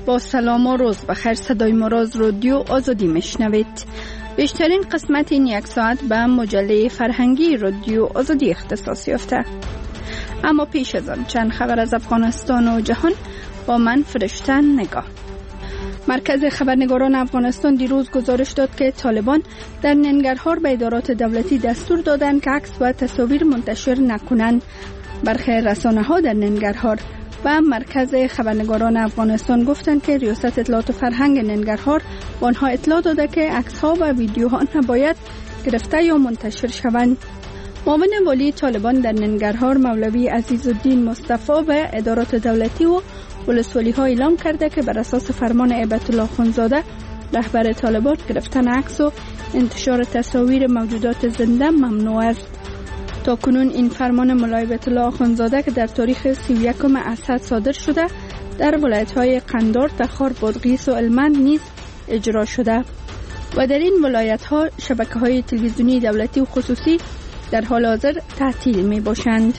با سلام و روز بخیر. صدای مراز رادیو آزادی میشنوید. بیشترین قسمت این یک ساعت به مجله فرهنگی رادیو آزادی اختصاص یافته. اما پیش از آن چند خبر از افغانستان و جهان با من فرشته نگاه. مرکز خبرنگاران افغانستان دیروز گزارش داد که طالبان در ننگرهار به ادارات دولتی دستور دادند که عکس و تصاویر منتشر نکنند. برخی رسانه‌ها در ننگرهار و مرکز خبرنگاران افغانستان گفتند که ریاست اطلاعات و فرهنگ ننگرهار به آنها اطلاع داده که عکس‌ها و ویدیوها نباید گرفته یا منتشر شوند. معاون والی طالبان در ننگرهار مولوی عزیزالدین مصطفی به ادارات دولتی و ولسوالی‌ها اعلام کرده که بر اساس فرمان هیبت الله خانزاده رهبر طالبان گرفتن عکس و انتشار تصاویر موجودات زنده ممنوع است. تا کنون این فرمان مولوی هیبت الله خانزاده که در تاریخ 31 اسد صادر شده در ولایت‌های قندار، تخار، بادغیس و هلمند نیز اجرا شده و در این ولایت‌ها شبکه‌های تلویزیونی دولتی و خصوصی در حال حاضر تعطیل می‌باشند.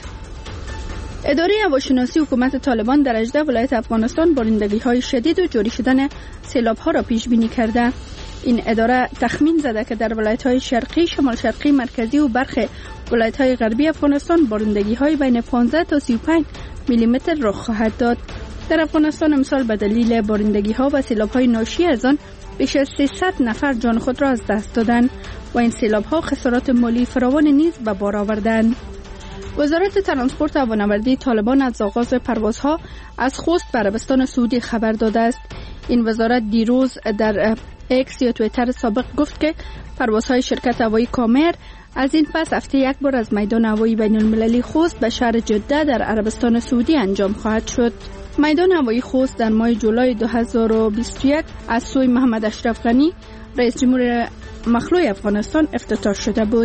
اداره هواشناسی حکومت طالبان در 18 ولایت افغانستان بارندگی‌های شدید و جاری شدن سیلاب‌ها را پیش بینی کرده. این اداره تخمین زده که در ولایت‌های شرقی، شمال شرقی، مرکزی و برخی ولایت‌های غربی افغانستان بارندگی‌های بین 15 تا 35 میلیمتر رخ خواهد داد. در افغانستان امسال به دلیل بارندگی‌ها و سیلاب‌های ناشی از آن بیش از 300 نفر جان خود را از دست دادند و این سیلاب‌ها خسارات مالی فراوان نیز به بار آوردند. وزارت ترانسپورت و هوانوردی طالبان از آغاز پروازها از خوست به عربستان سعودی خبر داده است. این وزارت دیروز در ایکس یا توییتر سابق گفت که پروازهای شرکت هوایی کامر از این پس هفته یک بار از میدان هوایی بین المللی خوست به شهر جده در عربستان سعودی انجام خواهد شد. میدان هوایی خوست در ماه جولای 2021 از سوی محمد اشرف غنی رئیس جمهور مخلوع افغانستان افتتاح شده بود.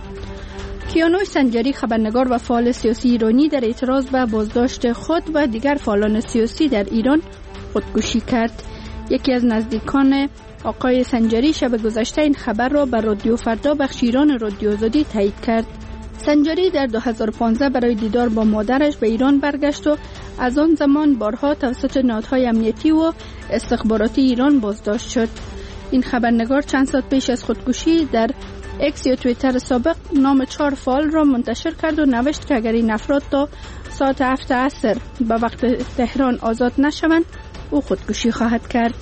کیانوش سنجری خبرنگار و فعال سیاسی ایرانی در اعتراض به بازداشت خود و دیگر فعالان سیاسی در ایران خودکشی کرد. یکی از نزدیکان آقای سنجری شب گذشته این خبر را به رادیو فردا بخش ایران رادیو آزادی تایید کرد. سنجری در 2015 برای دیدار با مادرش به ایران برگشت و از آن زمان بارها توسط نهادهای امنیتی و استخباراتی ایران بازداشت شد. این خبرنگار چند ساعت پیش از خودکشی در ایکس یا توییتر سابق نام 4 فعال را منتشر کرد و نوشت که اگر این افراد تا ساعت 7 عصر به وقت تهران آزاد نشوند او خودکشی خواهد کرد.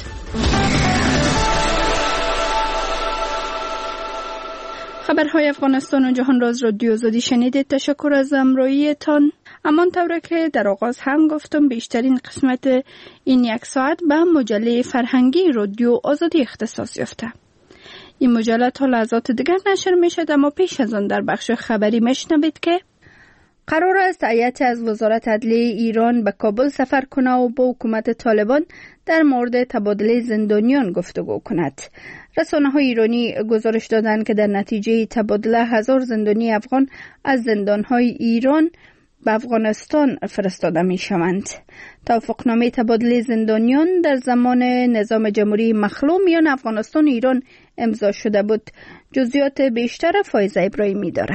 خبرهای افغانستان و جهان را از رادیو آزادی شنیدید. تشکر از همراهیتان. همانطور که در آغاز هم گفتم بیشترین قسمت این یک ساعت به مجله فرهنگی رادیو آزادی اختصاص یافته. این مجله تا لحظات دیگر نشر می شد، اما پیش از آن در بخش خبری میشنوید که قرار است هیئت از وزارت عدلیه ایران به کابل سفر کنه و با حکومت طالبان در مورد تبادله زندانیان گفتگو کند. رسانه‌های ایرانی گزارش دادند که در نتیجه تبادله 1000 زندانی افغان از زندان‌های ایران به افغانستان فرستاده می‌شوند. توافقنامه تبادله زندانیان در زمان نظام جمهوری مخلوع میان افغانستان و ایران امضا شده بود. جزئیات بیشتر فایزه ابراهیمی داره.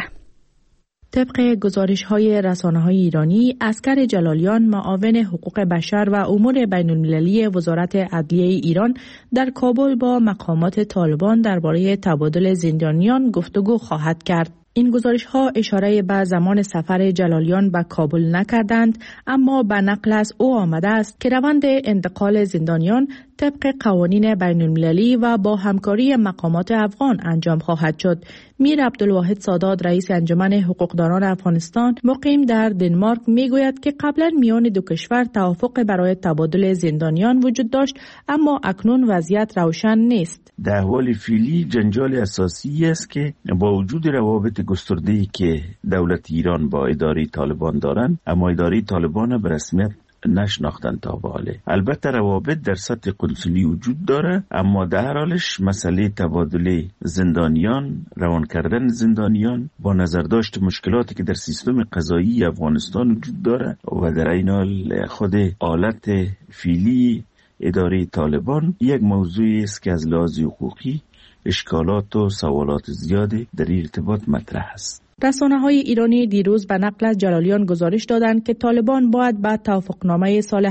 طبق گزارش‌های رسانه‌های ایرانی، عسکر جلالیان معاون حقوق بشر و امور بین‌المللی وزارت عدلیه ایران در کابل با مقامات طالبان درباره تبادل زندانیان گفتگو خواهد کرد. این گزارش‌ها اشاره به زمان سفر جلالیان به کابل نکردند، اما به نقل از او آمده است که روند انتقال زندانیان طبق قوانین بین‌المللی و با همکاری مقامات افغان انجام خواهد شد. میر عبدالواحد سادات رئیس انجمن حقوقدانان افغانستان مقیم در دنمارک میگوید که قبلا میان دو کشور توافق برای تبادل زندانیان وجود داشت، اما اکنون وضعیت روشن نیست. در حال فعلی جنجال اساسی است که با وجود روابط گسترده‌ای که دولت ایران با اداره طالبان دارند، اما اداره طالبان به رسمیت نشناختن تا به حاله. البته روابط در سطح قنسولی وجود داره، اما در حالش مسئله تبادل زندانیان، روان کردن زندانیان با نظر داشت مشکلاتی که در سیستم قضایی افغانستان وجود داره و در این حال خود حالت فعلی اداره طالبان یک موضوعی است که از لحاظ حقوقی اشکالات و سوالات زیاده در این ارتباط مطرح است. رسانه‌های ایرانی دیروز به نقل از جلالیان گزارش دادند که طالبان باید به توافقنامه سال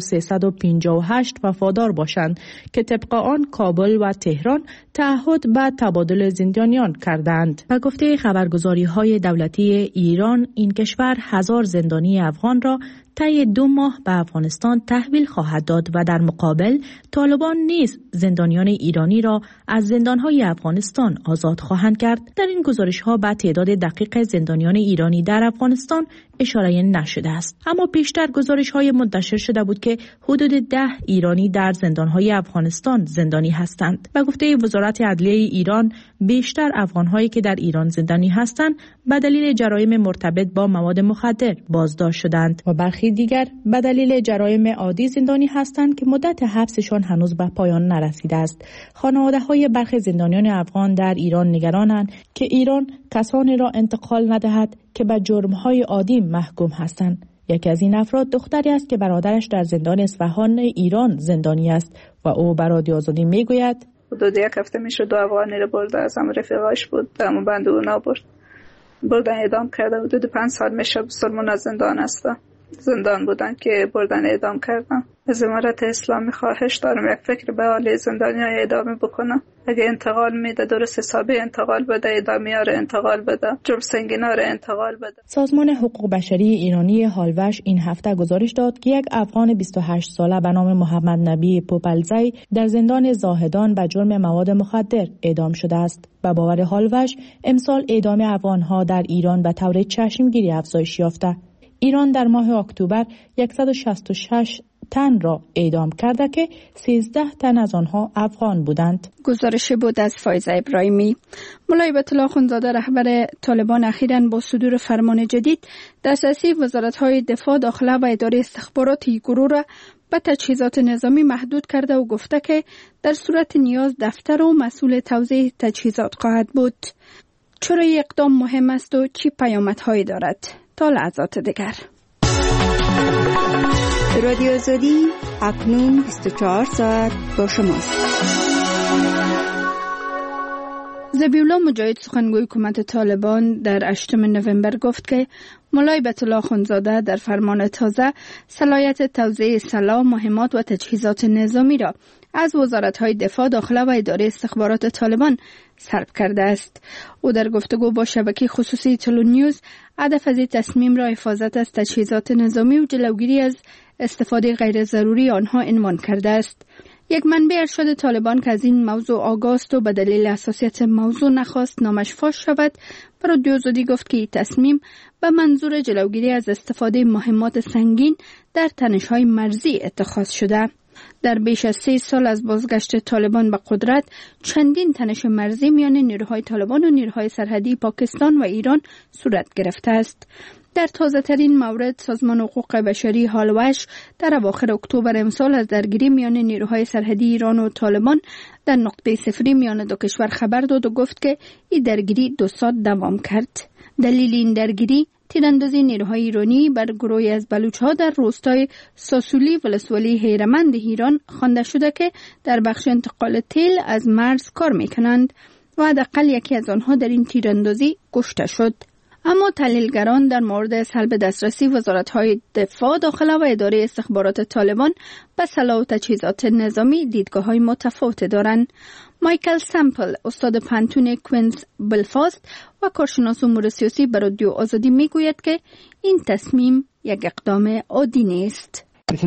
1358 وفادار باشند که طبق آن کابل و تهران تعهد به تبادل زندانیان کردند. و گفته خبرگزاری‌های دولتی ایران این کشور 1000 زندانی افغان را طی 2 ماه به افغانستان تحویل خواهد داد و در مقابل طالبان نیز زندانیان ایرانی را از زندانهای افغانستان آزاد خواهند کرد. در این گزارش‌ها به تعداد دقیق زندانیان ایرانی در افغانستان اشاره نشده است. اما پیشتر گزارش‌های منتشر شده بود که حدود 10 ایرانی در زندانهای افغانستان زندانی هستند. و گفته وزارت عدلیه ایران بیشتر افغان‌هایی که در ایران زندانی هستند به دلیل جرایم مرتبط با مواد مخدر بازداشت شدند و برخی دیگر به دلیل جرایم عادی زندانی هستند که مدت حبسشان هنوز به پایان نرسیده است. خانواده‌های برخی زندانیان افغان در ایران نگرانند که ایران کسانی را انتقال ندهد که به جرم‌های عادی محکوم هستند. یکی از این افراد دختری است که برادرش در زندان اصفهان ایران زندانی است و او به رادیو آزادی میگوید حدود 1 هفته میشه 2 افغانی رو برده، از هم رفیقاش بود، همون بند اونا بردن اعدام کرده. حدود 5 سال میشه سلمون از زندان بودن که بردن اعدام کردن. از امارت اسلامی خواهش دارم یک فکر به حال زندانیای اعدامی بکنم. اگه انتقال میده درست حسابی انتقال بده، اعدامی‌ها رو انتقال بده، جرم سنگینا رو انتقال بده. سازمان حقوق بشری ایرانی هالوش این هفته گزارش داد که یک افغان 28 ساله به نام محمد نبی پوپلزی در زندان زاهدان به جرم مواد مخدر اعدام شده است. به باور هالوش امسال اعدام افغان‌ها در ایران به طور چشمگیری افزایش یافته. ایران در ماه اکتبر 166 تن را اعدام کرده که 13 تن از آنها افغان بودند. گزارش بود از فایزه ابراهیمی. مولای بیت الله اخوندزاده رهبر طالبان اخیراً با صدور فرمان جدید دسترسی وزارت‌های دفاع، داخله و اداره استخبارات گروه را به تجهیزات نظامی محدود کرده و گفته که در صورت نیاز دفتر و مسئول توزیع تجهیزات خواهد بود. چرا این اقدام مهم است و چی پیامدهایی دارد؟ تا لحظات دیگر. رادیو آزادی اکنون 24 ساعت با شماست. ذبیحالله مجاهد سخنگوی حکومت طالبان در 8 نوامبر گفت که مولای بیت الله اخوندزاده در فرمان تازه صلاحیت توزیع سلاح، مهمات و تجهیزات نظامی را از وزارت‌های دفاع، داخله و اداره استخبارات طالبان سلب کرده است. او در گفتگو با شبکه خصوصی تلونیوز هدف از این تصمیم را حفاظت از تجهیزات نظامی و جلوگیری از استفاده غیر ضروری آنها عنوان کرده است. یک منبع ارشاد طالبان که از این موضوع آگاه است و به دلیل حساسیت موضوع نخواست نامش فاش شود، به رادیو آزادی گفت که این تصمیم به منظور جلوگیری از استفاده مهمات سنگین در تنش‌های مرزی اتخاذ شده. در بیش از 3 سال از بازگشت طالبان به قدرت، چندین تنش مرزی میان نیروهای طالبان و نیروهای سرحدی پاکستان و ایران صورت گرفته است. در تازه ترین مورد، سازمان حقوق بشری هالوش در اواخر اکتبر امسال از درگیری میان نیروهای سرحدی ایران و طالبان در نقطه صفری میان دو کشور خبر داد و گفت که این درگیری 2 ساعت دوام کرد. دلیل این درگیری تیراندازی نیروهای ایرانی بر گروهی از بلوچ‌ها در روستای ساسولی ولسوالی هیرمند ایران خوانده شده که در بخش انتقال تیل از مرز کار میکنند و حداقل یکی از آنها در این تیراندازی کشته شد. اما تحلیلگران در مورد سلب دسترسی وزارت‌های دفاع، داخله و اداره استخبارات طالبان به سلاح و تجهیزات نظامی دیدگاه‌های متفاوت دارند. مایکل سمپل، استاد پانتون کوینز بلفاست و کارشناس امور سیاسی به رادیو آزادی میگوید که این تصمیم یک اقدام عادی نیست.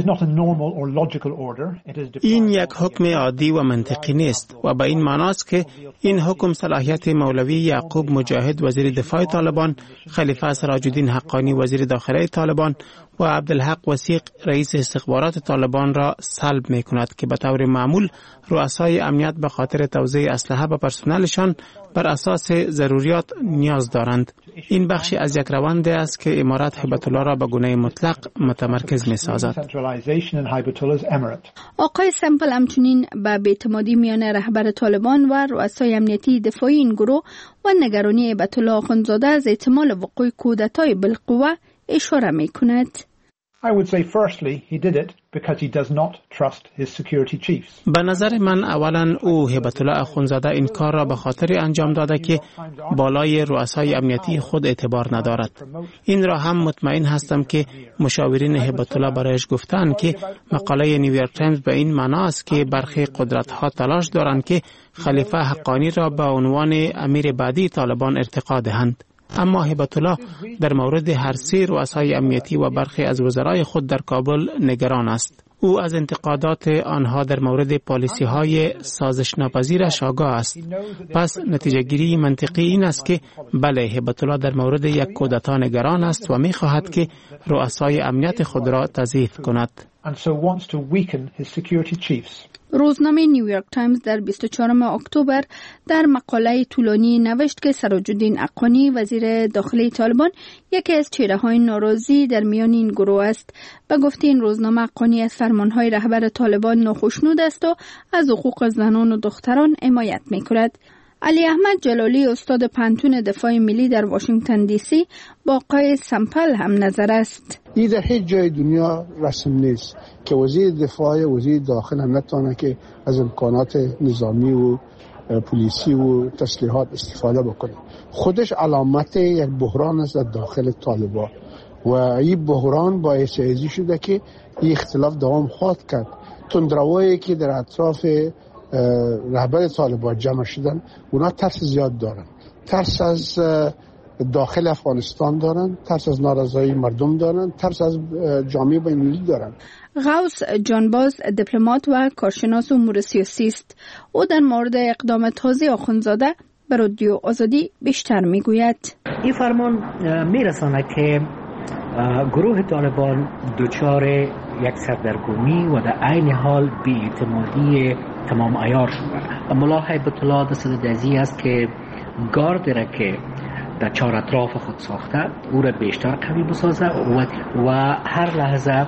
این یک حکم عادی و منطقی نیست و به این معناست که این حکم صلاحیت مولوی یعقوب مجاهد وزیر دفاع طالبان، خلیفه سراج الدین حقانی وزیر داخله طالبان و عبدالحق وثیق رئیس استخبارات طالبان را سلب می کند که به طور معمول رؤسای امنیت به خاطر توزیع اسلحه به پرسنلشان بر اساس ضروریات نیاز دارند. این بخشی از یک روند است که امارت هیبت الله را به گونه مطلق متمرکز می سازد. آقای سمپل همچنین به بی‌اعتمادی میان رهبر طالبان و رؤسای امنیتی دفاعی این گروه و نگرانی هیبت الله اخوندزاده از احتمال وقوع کودتای بالقوه اشاره می کند. I would say firstly he did it because he does not trust his security chiefs. به نظر من اولا او هبت الله اخوندزاده این کار را به خاطر انجام داده که بالای رؤسای امنیتی خود اعتبار ندارد. این را هم مطمئن هستم که مشاورین هبت الله برایش گفتند که مقاله نیویورک تایمز به این معنی است که برخی قدرت‌ها تلاش دارند که خلیفه حقانی را به عنوان امیر بعدی طالبان ارتقا دهند. اما هبت الله در مورد هر سه رؤسای امنیتی و برخی از وزرای خود در کابل نگران است. او از انتقادات آنها در مورد پالیسی‌های سازش ناپذیرش آگاه است. پس نتیجه گیری منطقی این است که بله، هبت الله در مورد یک کودتا نگران است و می‌خواهد که رؤسای امنیت خود را تضعیف کند. روزنامه نیویورک تایمز در 24 اکتبر در مقاله طولانی نوشت که سراج الدین اقانی وزیر داخلی طالبان یکی از چهره‌های ناراضی در میان این گروه است. به گفته این روزنامه اقانی از فرمان‌های رهبر طالبان ناخشنود است و از حقوق زنان و دختران حمایت می‌کند. علی احمد جلالی استاد پانتون دفاع ملی در واشنگتن دی سی با آقای سمپل هم نظر است. این در هیچ جای دنیا رسم نیست که وزیر دفاع وزیر داخل هم نتونه که از امکانات نظامی و پلیسی و تسلیحات استفاده بکنه. خودش علامت یک بحران است در داخل طالبان و این بحران باعث ازی شده که این اختلاف دوام خواهد کرد. تندروایی که در اطراف رهبر طالبان جمع شدن، اونا ترس زیاد دارن، ترس از داخل افغانستان دارن، ترس از نارضایی مردم دارن، ترس از جامعه بین‌المللی دارن. غوث جانباز دیپلمات و کارشناس امور سیاسی است. او در مورد اقدام تازه آخوندزاده به رادیو آزادی بیشتر میگوید. این فرمان میرساند که گروه طالبان دچار یک سردرگمی و در عین حال بی‌اعتمادی تمام عیار شده. ملا هیبت الله دست دزی است که گارد را که در چهار اطراف خود ساخته او را بیشتر قوی بسازه و هر لحظه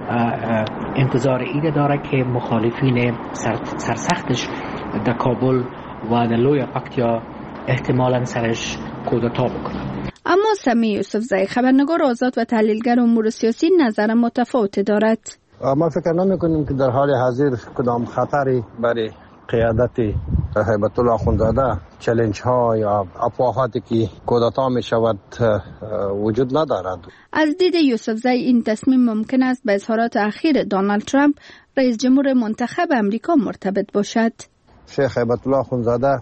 انتظار ایده داره که مخالفین سرسختش در کابل و در لوی پکتیا احتمالاً سرش کودتا بکنه. اما سمیع یوسفزئی خبرنگار آزاد و تحلیلگر امور سیاسی نظر متفاوت دارد. ما فکر نمی‌کنیم که در حال حاضر کدام خطری برای قیادت هیبت الله اخوندزاده چالش ها یا افواهاتی که کودتا می شود وجود ندارد. از دید یوسفزئی این تصمیم ممکن است به اظهارات اخیر دونالد ترامپ رئیس جمهور منتخب امریکا مرتبط باشد. شیخ هیبت الله اخوندزاده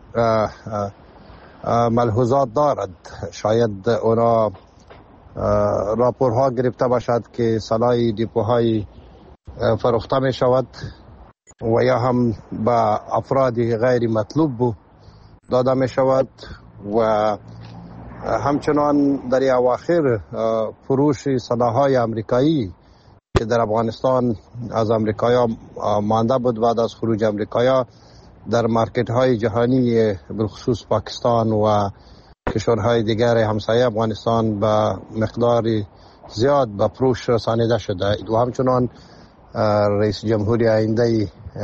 ملحوظات دارد. شاید اونا راپورها گرفته باشد که سلاح دیپوهای فروخته می شود و یا هم با افرادی غیر مطلوب داده می شود و همچنان در اواخر فروش سلاح‌های امریکایی که در افغانستان از امریکایا مانده بود بعد از خروج امریکایا در مارکت‌های جهانی بالخصوص پاکستان و کشورهای دیگر همسایه افغانستان به مقدار زیاد به فروش رسانیده شده و همچنان رئیس جمهوری آینده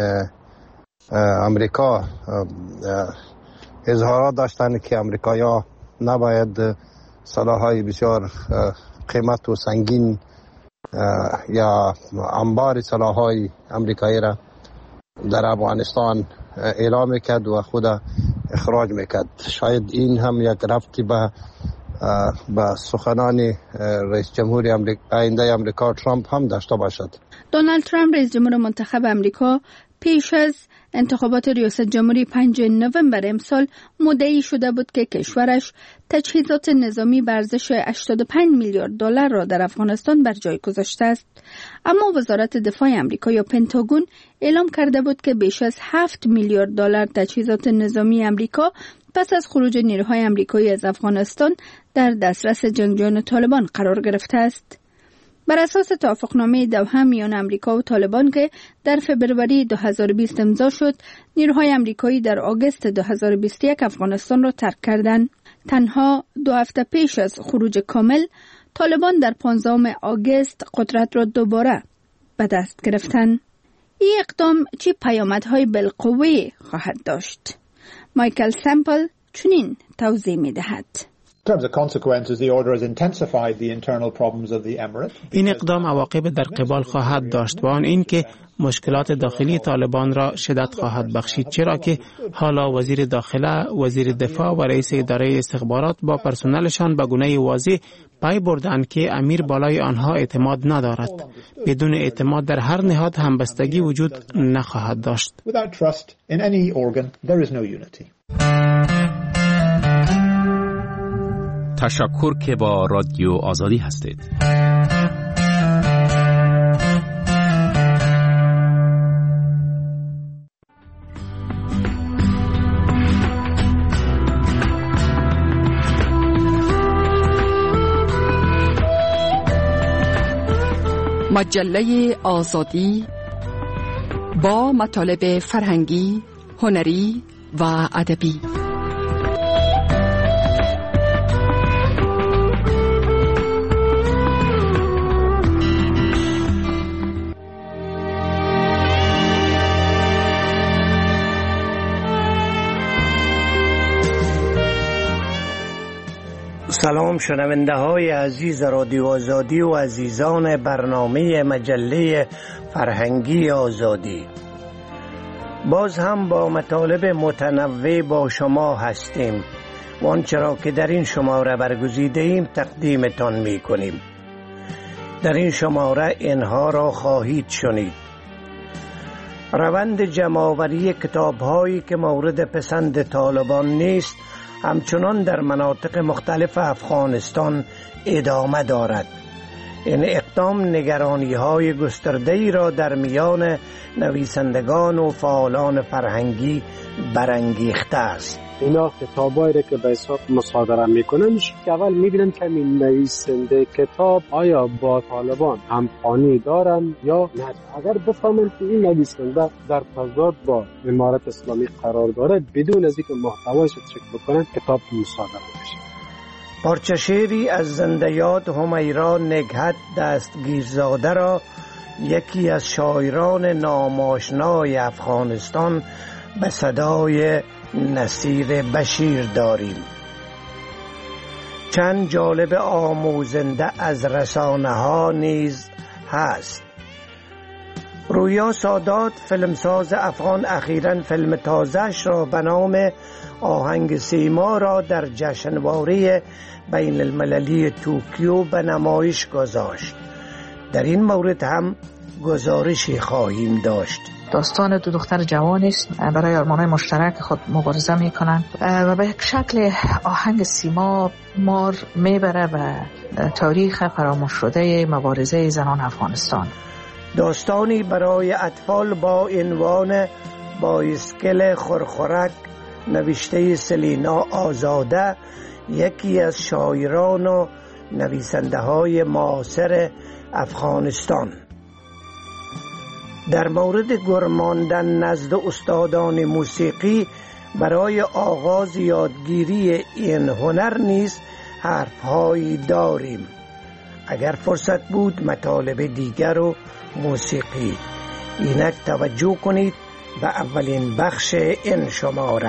امریکا اظهارات داشتند که امریکایا نباید سلاح‌های بسیار قیمت و سنگین یا انبار سلاح‌های امریکایی را در افغانستان اعلام میکرد و خود اخراج میکرد. شاید این هم یک ربطی به سخنان رئیس جمهوری آینده امریکا ترامپ هم داشته باشد. دونالد ترامپ رئیس جمهور منتخب امریکا پیش از انتخابات ریاست جمهوری 5 نوامبر امسال مدعی شده بود که کشورش تجهیزات نظامی به ارزش 85 میلیارد دلار را در افغانستان بر جای گذاشته است. اما وزارت دفاع آمریکا یا پنتاگون اعلام کرده بود که بیش از 7 میلیارد دلار تجهیزات نظامی آمریکا پس از خروج نیروهای آمریکایی از افغانستان در دسترس جنگجویان طالبان قرار گرفته است. بر اساس توافقنامه دوحه میان آمریکا و طالبان که در فبروری 2020 امضا شد، نیروهای آمریکایی در آگوست 2021 افغانستان را ترک کردند. تنها 2 هفته پیش از خروج کامل، طالبان در 15 آگوست قدرت را دوباره به دست گرفتند. این اقدام چه پیامدهای بالقوه خواهد داشت؟ مایکل سمپل چنین توضیح می‌دهد. این اقدام عواقب در قبال خواهد داشت و آن این که مشکلات داخلی طالبان را شدت خواهد بخشید، چرا که حالا وزیر داخله، وزیر دفاع و رئیس اداره استخبارات با پرسنلشان به گونه واضح پای بردند که امیر بالای آنها اعتماد ندارد. بدون اعتماد در هر نهاد همبستگی وجود نخواهد داشت. تشکر که با رادیو آزادی هستید. مجله آزادی با مطالب فرهنگی، هنری و ادبی. سلام شنونده های عزیز رادیو آزادی و عزیزان برنامه مجله فرهنگی آزادی. باز هم با مطالب متنوع با شما هستیم و آنچه را که در این شماره برگزیده ایم تقدیمتان می کنیم. در این شماره اینها را خواهید شنید: روند جمع‌آوری کتاب‌هایی که مورد پسند طالبان نیست همچنان در مناطق مختلف افغانستان ادامه دارد. این اقدام نگرانی‌های گسترده‌ای را در میان نویسندگان و فعالان فرهنگی برانگیخته است. اینا کتابایی که به حساب مصادره میکنن که اول میبینن که این نویسنده کتاب آیا با طالبان همخوانی دارن یا نه. اگر بفهمن که این نویسنده در تضاد با امارت اسلامی قرار داره، بدون از اینکه محتوایش رو چک بکنن کتاب مصادره میشه. پارچه شعری از زنده یاد همیرا نگهت دستگیرزاده را یکی از شاعران ناماشنای افغانستان به صدای نصیر بشیر داریم. چند جالب آموزنده از رسانه ها نیز هست. رویا سادات فیلمساز افغان اخیراً فیلم تازه‌اش را به نام آهنگ سیما را در جشنواره بین المللی توکیو به نمایش گذاشت. در این مورد هم گزارشی خواهیم داشت. داستان دو دختر جوان است برای آرمان‌های مشترک خود مبارزه می‌کنند و به یک شکل آهنگ سیما مار میبره به تاریخ فراموش شده مبارزه زنان افغانستان. داستانی برای اطفال با عنوان بایسکل خرخرک نوشته سلینا آزاده، یکی از شاعران و نویسنده های معاصر افغانستان. در مورد گرماندن نزد استادان موسیقی برای آغاز یادگیری این هنر نیز حرفهایی داریم. اگر فرصت بود مطالب دیگر و موسیقی. اینک توجه کنید به اولین بخش این شماره.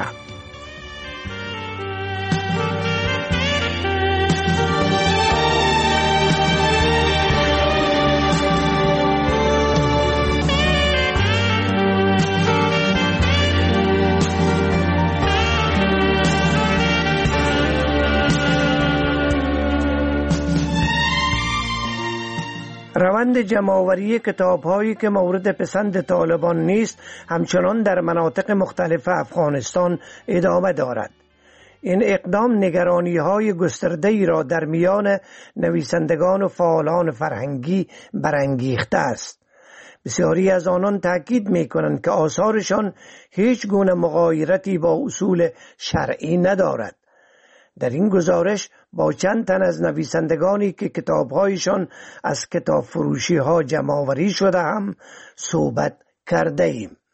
روند جمع‌آوری کتاب‌هایی که مورد پسند طالبان نیست همچنان در مناطق مختلف افغانستان ادامه دارد. این اقدام نگرانی‌های گسترده‌ای را در میان نویسندگان و فعالان فرهنگی برانگیخته است. بسیاری از آنان تاکید می‌کنند که آثارشان هیچ گونه مغایرتی با اصول شرعی ندارد. در این گزارش با چند تن از نویسندگانی که کتاب‌هایشان از کتاب فروشی‌ها جمع‌آوری شده هم صحبت کرده ایم.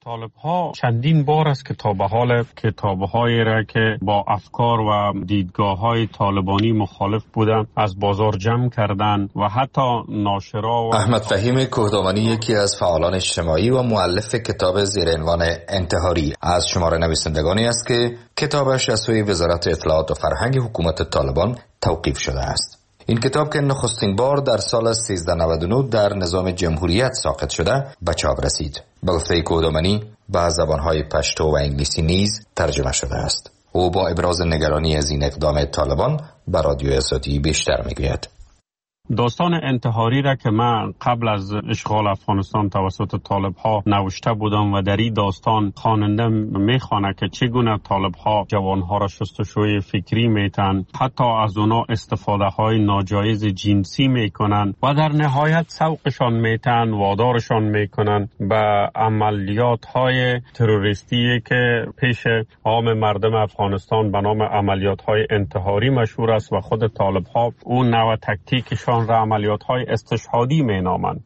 طالب‌ها چندین بار است که تا به حال کتاب‌هایی را که با افکار و دیدگاه‌های طالبانی مخالف بودند از بازار جمع کردند و حتی ناشرا و احمد فهیم کوهدامنی یکی از فعالان اجتماعی و مؤلف کتاب زیر عنوان انتحاری از شمار نویسندگانی است که کتابش از سوی وزارت اطلاعات و فرهنگ حکومت طالبان توقیف شده است. این کتاب که نخستین بار در سال 1399 در نظام جمهوریت ساقط شده به چاپ رسید. به گفته کوهدامنی به زبانهای پشتو و انگلیسی نیز ترجمه شده است. او با ابراز نگرانی از این اقدام طالبان به رادیو آزادی بیشتر میگوید. داستان انتحاری را که من قبل از اشغال افغانستان توسط طالب‌ها نوشته بودم و در این داستان خواننده میخوانه که چگونه طالب‌ها جوانها را شستشوی فکری میتن، حتی از اونا استفاده های ناجایز جنسی میکنن و در نهایت سوقشان میتن، وادارشان میکنن به عملیات های تروریستی که پیش عام مردم افغانستان به نام عملیات های انتحاری مشهور است و خود طالب‌ها اون نوع تکتیکشان را عملیات‌های استشهادی می‌نامند.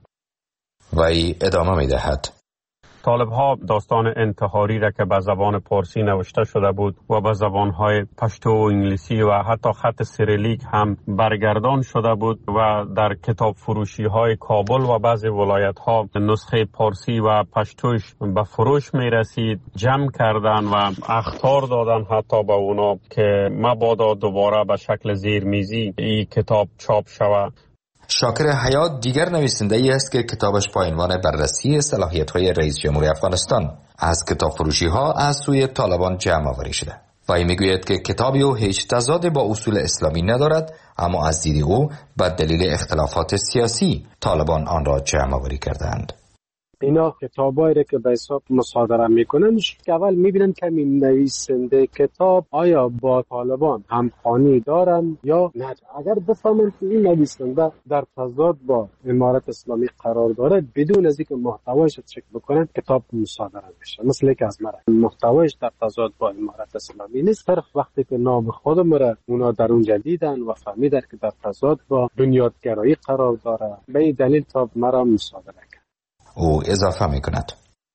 وی ادامه می‌دهد. طالب‌ها داستان انتحاری را که به زبان پارسی نوشته شده بود و به زبان‌های پشتو و انگلیسی و حتی خط سیریلیک هم برگردان شده بود و در کتاب فروشی‌های کابل و بعضی ولایت‌ها نسخه پارسی و پشتوش به فروش می‌رسید، جمع کردن و اخطار دادن حتی به اونا که مبادا دوباره به شکل زیرمیزی این کتاب چاپ شود. شاکر حیات دیگر نویسنده ای است که کتابش با عنوان بررسی صلاحیت‌های رئیس جمهوری افغانستان از کتاب فروشی ها از سوی طالبان جمع آوری شده. وی میگوید که کتابی او هیچ تضادی با اصول اسلامی ندارد، اما از دید او به دلیل اختلافات سیاسی طالبان آن را جمع آوری کردند. اینا کتابایی که به حساب مصادره میکنن که اول میبینن که این نویسنده کتاب آیا با طالبان همخوانی دارن یا نه. اگر بفهمن که این نویسنده در تضاد با امارت اسلامی قرار داره، بدون از اینکه محتوایش چک بکنن کتاب مصادره میشه. مثل که از مرا محتوایش در تضاد با امارت اسلامی نیست، صرف وقتی که نام خودم را اونا در اونجا دیدن و فهمیدن که در تضاد با بنیادگرایی قرار داره، به این دلیل تا مرا مصادره. او اضافه می کند.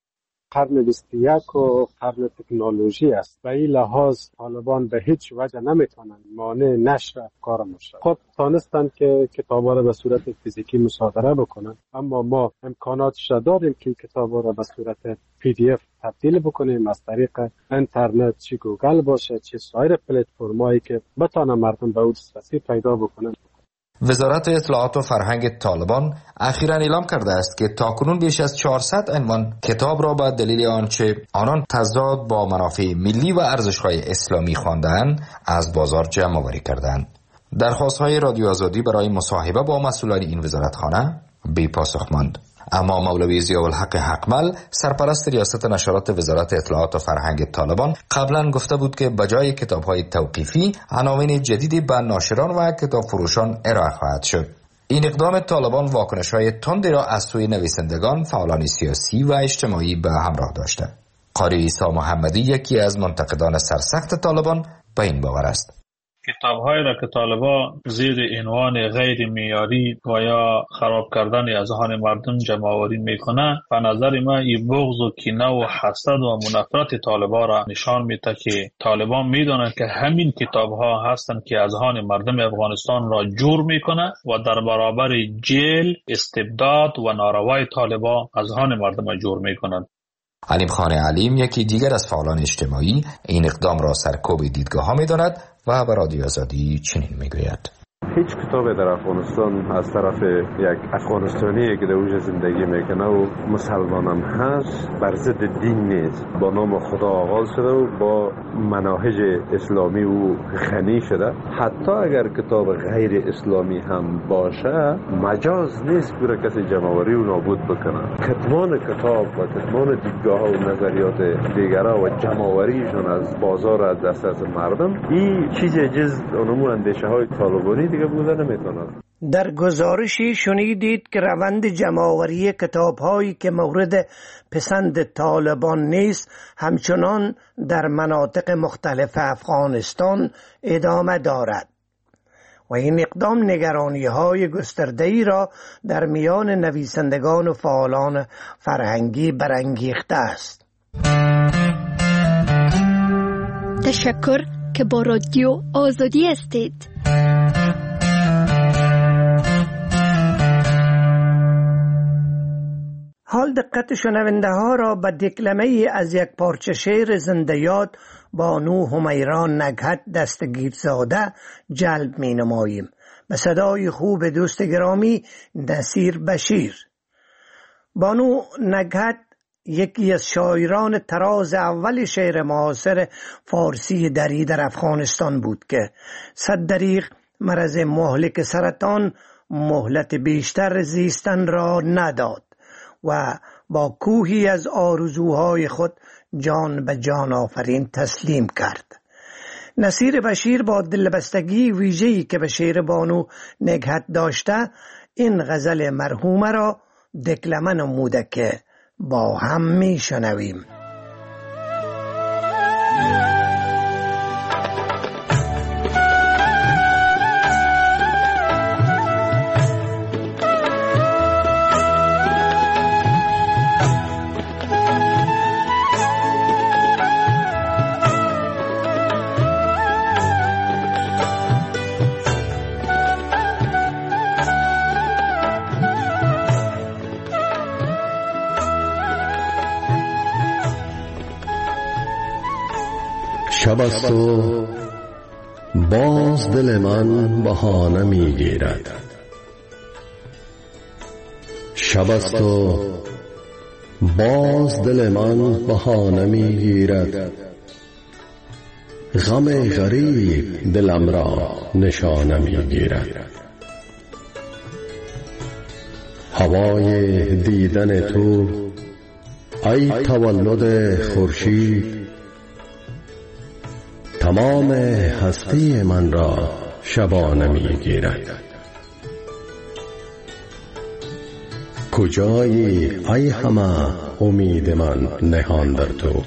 قرن 21 و قرن تکنولوژی است. به این لحاظ طالبان به هیچ وجه نمیتونن مانع نشر افکار ما شد. خب تانستن که کتابا را به صورت فیزیکی مصادره بکنن، اما ما امکاناتش داریم که کتابا را به صورت PDF تبدیل بکنیم از طریق اینترنت، چی گوگل باشه چی سایر پلتفرمایی که بتانه مردم به اون دسترسی پیدا بکنن. وزارت اطلاعات و فرهنگ طالبان اخیراً اعلام کرده است که تاکنون بیش از 400 عنوان کتاب را به دلیل آنچه آنان تضاد با منافع ملی و ارزش‌های اسلامی خواندند از بازار جمع آوری کردند. درخواست‌های رادیو آزادی برای مصاحبه با مسئولان این وزارتخانه بی پاسخ ماند. اما مولوی ضیاءالحق حقمل سرپرست ریاست نشرات وزارت اطلاعات و فرهنگ طالبان قبلا گفته بود که بجای کتاب‌های توقیفی عناوین جدیدی به ناشران و کتاب فروشان ارائه خواهد شد. این اقدام طالبان واکنش‌های تندی را از سوی نویسندگان، فعالان سیاسی و اجتماعی به همراه داشته. قاری عیسی محمدی یکی از منتقدان سرسخت طالبان به این باور است. کتاب‌هایی را که طالبان زیر عنوان غیر معیاری و یا خراب کردن اذهان مردم جمع‌آوری میکنند، به نظر من این بغض و کینه و حسد و منافرت طالبان را نشان میده که طالبان میدونند که همین کتاب‌ها هستند که اذهان مردم افغانستان را جور میکنند و در برابر جیل، استبداد و ناروای طالبان اذهان مردم را جور میکنند. علیم خان علیم یکی دیگر از فعالان اجتماعی این اقدام را سرکوب دیدگاه‌ها می‌داند و به رادیو آزادی چنین میگوید. هیچ کتاب در افغانستان از طرف یک افغانستانی که در اونجا زندگی میکنه و مسلمان هم هست بر ضد دین نیست. با نام خدا آغاز شده و با مناهج اسلامی و غنی شده. حتی اگر کتاب غیر اسلامی هم باشه مجاز نیست برای کسی جمع‌آوری و نابود بکنه. کتمان کتاب و کتمان دیدگاه و نظریات دیگرها و جمع‌آوریشون از بازار از دست مردم این چیز جز اونمون اندیشه های طالبانی دیگه بوده نمیتونن. در گزارشی شنیدید که روند جمع‌آوری کتاب‌هایی که مورد پسند طالبان نیست همچنان در مناطق مختلف افغانستان ادامه دارد و این اقدام نگرانی‌های گسترده‌ای را در میان نویسندگان و فعالان فرهنگی برانگیخته است. تشکر که با رادیو آزادی هستید. حال دقت شنونده ها را به دکلمه از یک پارچه شعر زنده یاد بانو همیران نگهت دستگیرزاده جلب می نماییم. به صدای خوب دوست گرامی نصیر بشیر. بانو نگهت یکی از شاعران طراز اول شعر معاصر فارسی دری در افغانستان بود که 100 دریغ مرض مهلک سرطان مهلت بیشتر زیستن را نداد و با کوهی از آرزوهای خود جان به جان آفرین تسلیم کرد. نصیر بشیر با دلبستگی ویژه‌ای که به شعر بانو نگهت داشته این غزل مرحومه را دکلمه نموده که با هم می شنویم. شب است و باز دل من بهانه می گیرد. شب است و باز دل من بهانه می گیرد. غم غریب دلم را نشانه می گیرد. هوای دیدن تو ای تولد خورشید تمام هستی من را شبانه می گیرد. کجایی ای همه امید من نهان در تو؟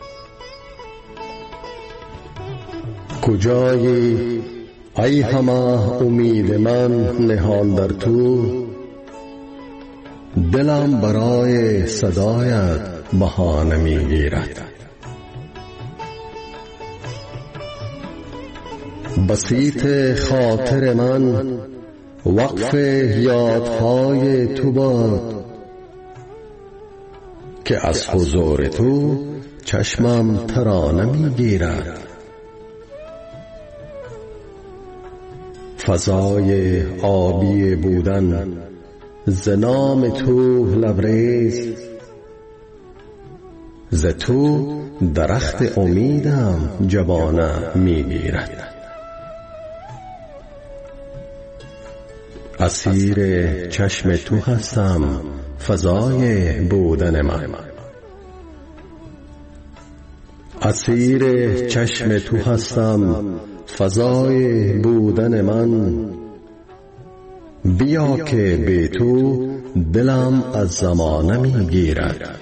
کجایی ای همه امید من نهان در تو؟ دلم برای صدایت بهانه می گیرد. بسیط خاطر من وقف یادهای تو باد که از حضور تو چشمم ترانه می گیرد. فضای آبی بودن ز نام تو لبریز، ز تو درخت امیدم جوانه می گیرد. اسیر چشم تو هستم فضای بودن من. اسیر چشم تو هستم فضای بودن من. بیا که بی تو دلم از زمانه می گیرد.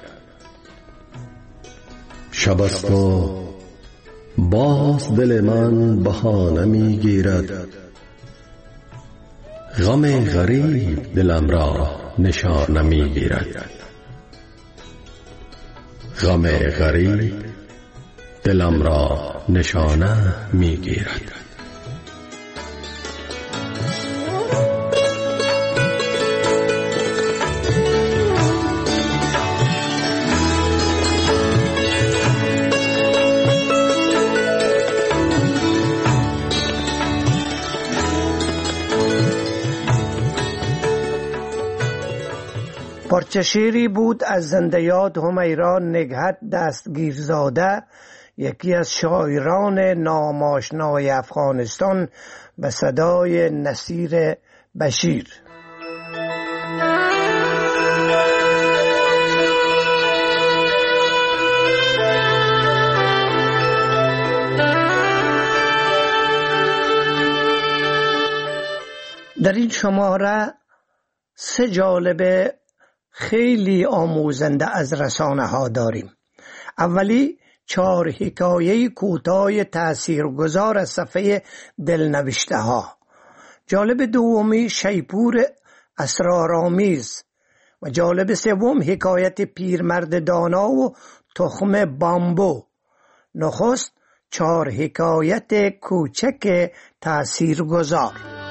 شب است و باز دل من بهانه می گیرد. غم غریب دلم را نشانه می گیرد. غم غریب دلم را نشانه می گیرد. پارچه شعری بود از زنده یاد همیران نگهت دستگیرزاده، یکی از شاعران ناماشنای افغانستان، به صدای نصیر بشیر. در این شماره 3 جالبه خیلی آموزنده از رسانه ها داریم. اولی 4 حکایه کوتاه تاثیرگذار از صفحه دلنوشته ها. جالب دومی شیپور اسرارآمیز و جالب سوم حکایت پیرمرد دانا و تخم بامبو. نخست 4 حکایت کوچک تاثیرگذار.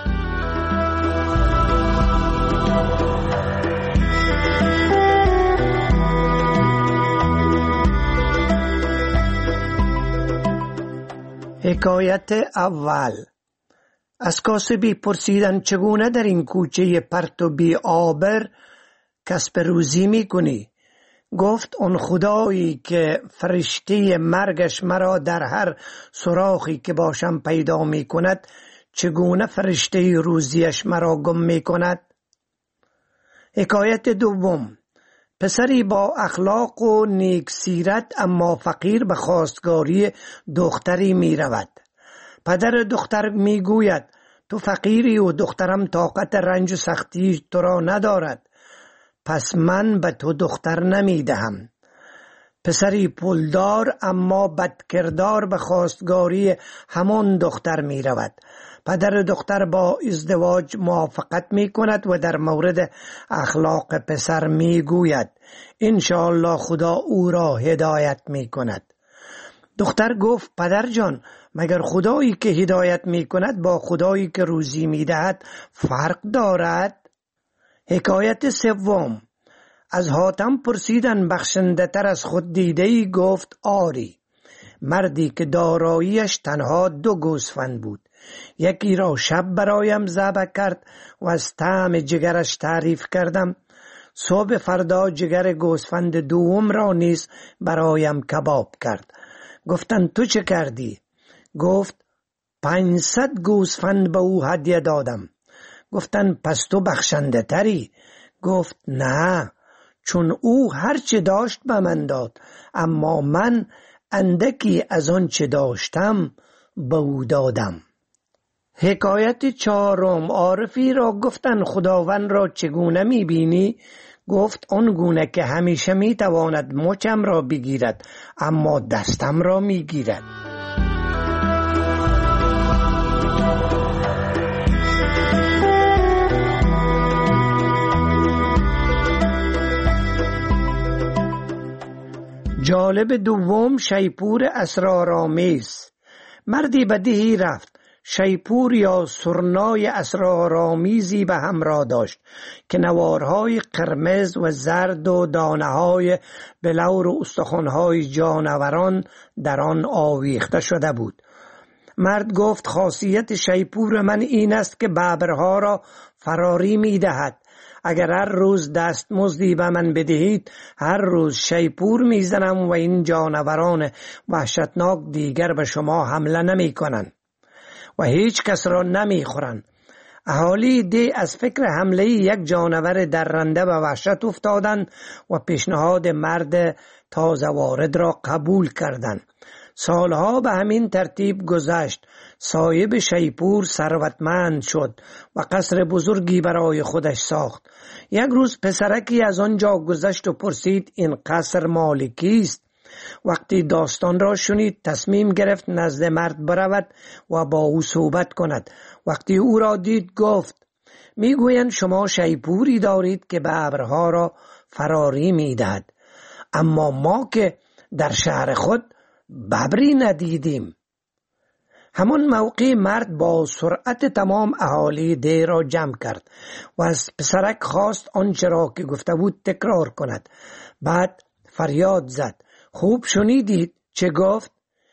حکایت اول. از کاسبی پرسیدند چگونه در این کوچه پرت و بی آبر کسب روزی می کنی؟ گفت اون خدایی که فرشته مرگش مرا در هر سوراخی که باشم پیدا می کند، چگونه فرشته روزیش مرا گم می کند؟ حکایت دوم. پسری با اخلاق و نیک سیرت اما فقیر به خواستگاری دختری می رود. پدر دختر می گوید تو فقیری و دخترم طاقت رنج و سختی تو را ندارد، پس من به تو دختر نمی دهم. پسری پولدار اما بدکردار به خواستگاری همان دختر می رود. پدر دختر با ازدواج موافقت می کند و در مورد اخلاق پسر می گوید انشاءالله خدا او را هدایت می کند. دختر گفت پدر جان، مگر خدایی که هدایت می کند با خدایی که روزی می دهد فرق دارد؟ حکایت سوم. از حاتم پرسیدن بخشنده تر از خود دیده‌ای؟ گفت آری. مردی که داراییش تنها 2 گوسفند بود، یکی را شب برایم ذبح کرد و از طعم جگرش تعریف کردم. صبح فردا جگر گوسفند دوم را نیز برایم کباب کرد. گفتند تو چه کردی؟ گفت 500 گوسفند به او هدیه دادم. گفتند پس تو بخشنده تری؟ گفت نه، چون او هر چه داشت به من داد، اما من اندکی از آن چه داشتم به او دادم. حکایت 4. عارفی را گفتند خداوند را چگونه می بینی؟ گفت آن گونه که همیشه می تواند مچم را بگیرد اما دستم را می گیرد. جالب دوم. شیپور اسرارآمیز. مردی به دهی رفت. شیپور یا سرنای اسرارآمیزی به همراه داشت که نوارهای قرمز و زرد و دانه‌های بلور و استخوان‌های جانوران در آن آویخته شده بود. مرد گفت خاصیت شیپور من این است که ببرها را فراری می دهد. اگر هر روز دستمزدی به من بدهید، هر روز شیپور می زنم و این جانوران وحشتناک دیگر به شما حمله نمی کنند و هیچ کس را نمی خورند. اهالی ده از فکر حمله یک جانور درنده به وحشت افتادند و پیشنهاد مرد تازه وارد را قبول کردند. سالها به همین ترتیب گذشت. صاحب شیپور ثروتمند شد و قصر بزرگی برای خودش ساخت. یک روز پسرکی از آنجا گذشت و پرسید این قصر مال کیست؟ وقتی داستان را شنید تصمیم گرفت نزد مرد برود و با او صحبت کند. وقتی او را دید گفت میگویند شما شیپوری دارید که ببرها را فراری میدهد، اما ما که در شهر خود ببری ندیدیم. همان موقع مرد با سرعت تمام اهالی ده را جمع کرد و از پسرک خواست آنچه را که گفته بود تکرار کند. بعد فریاد زد خوب شنیدید چه گفت؟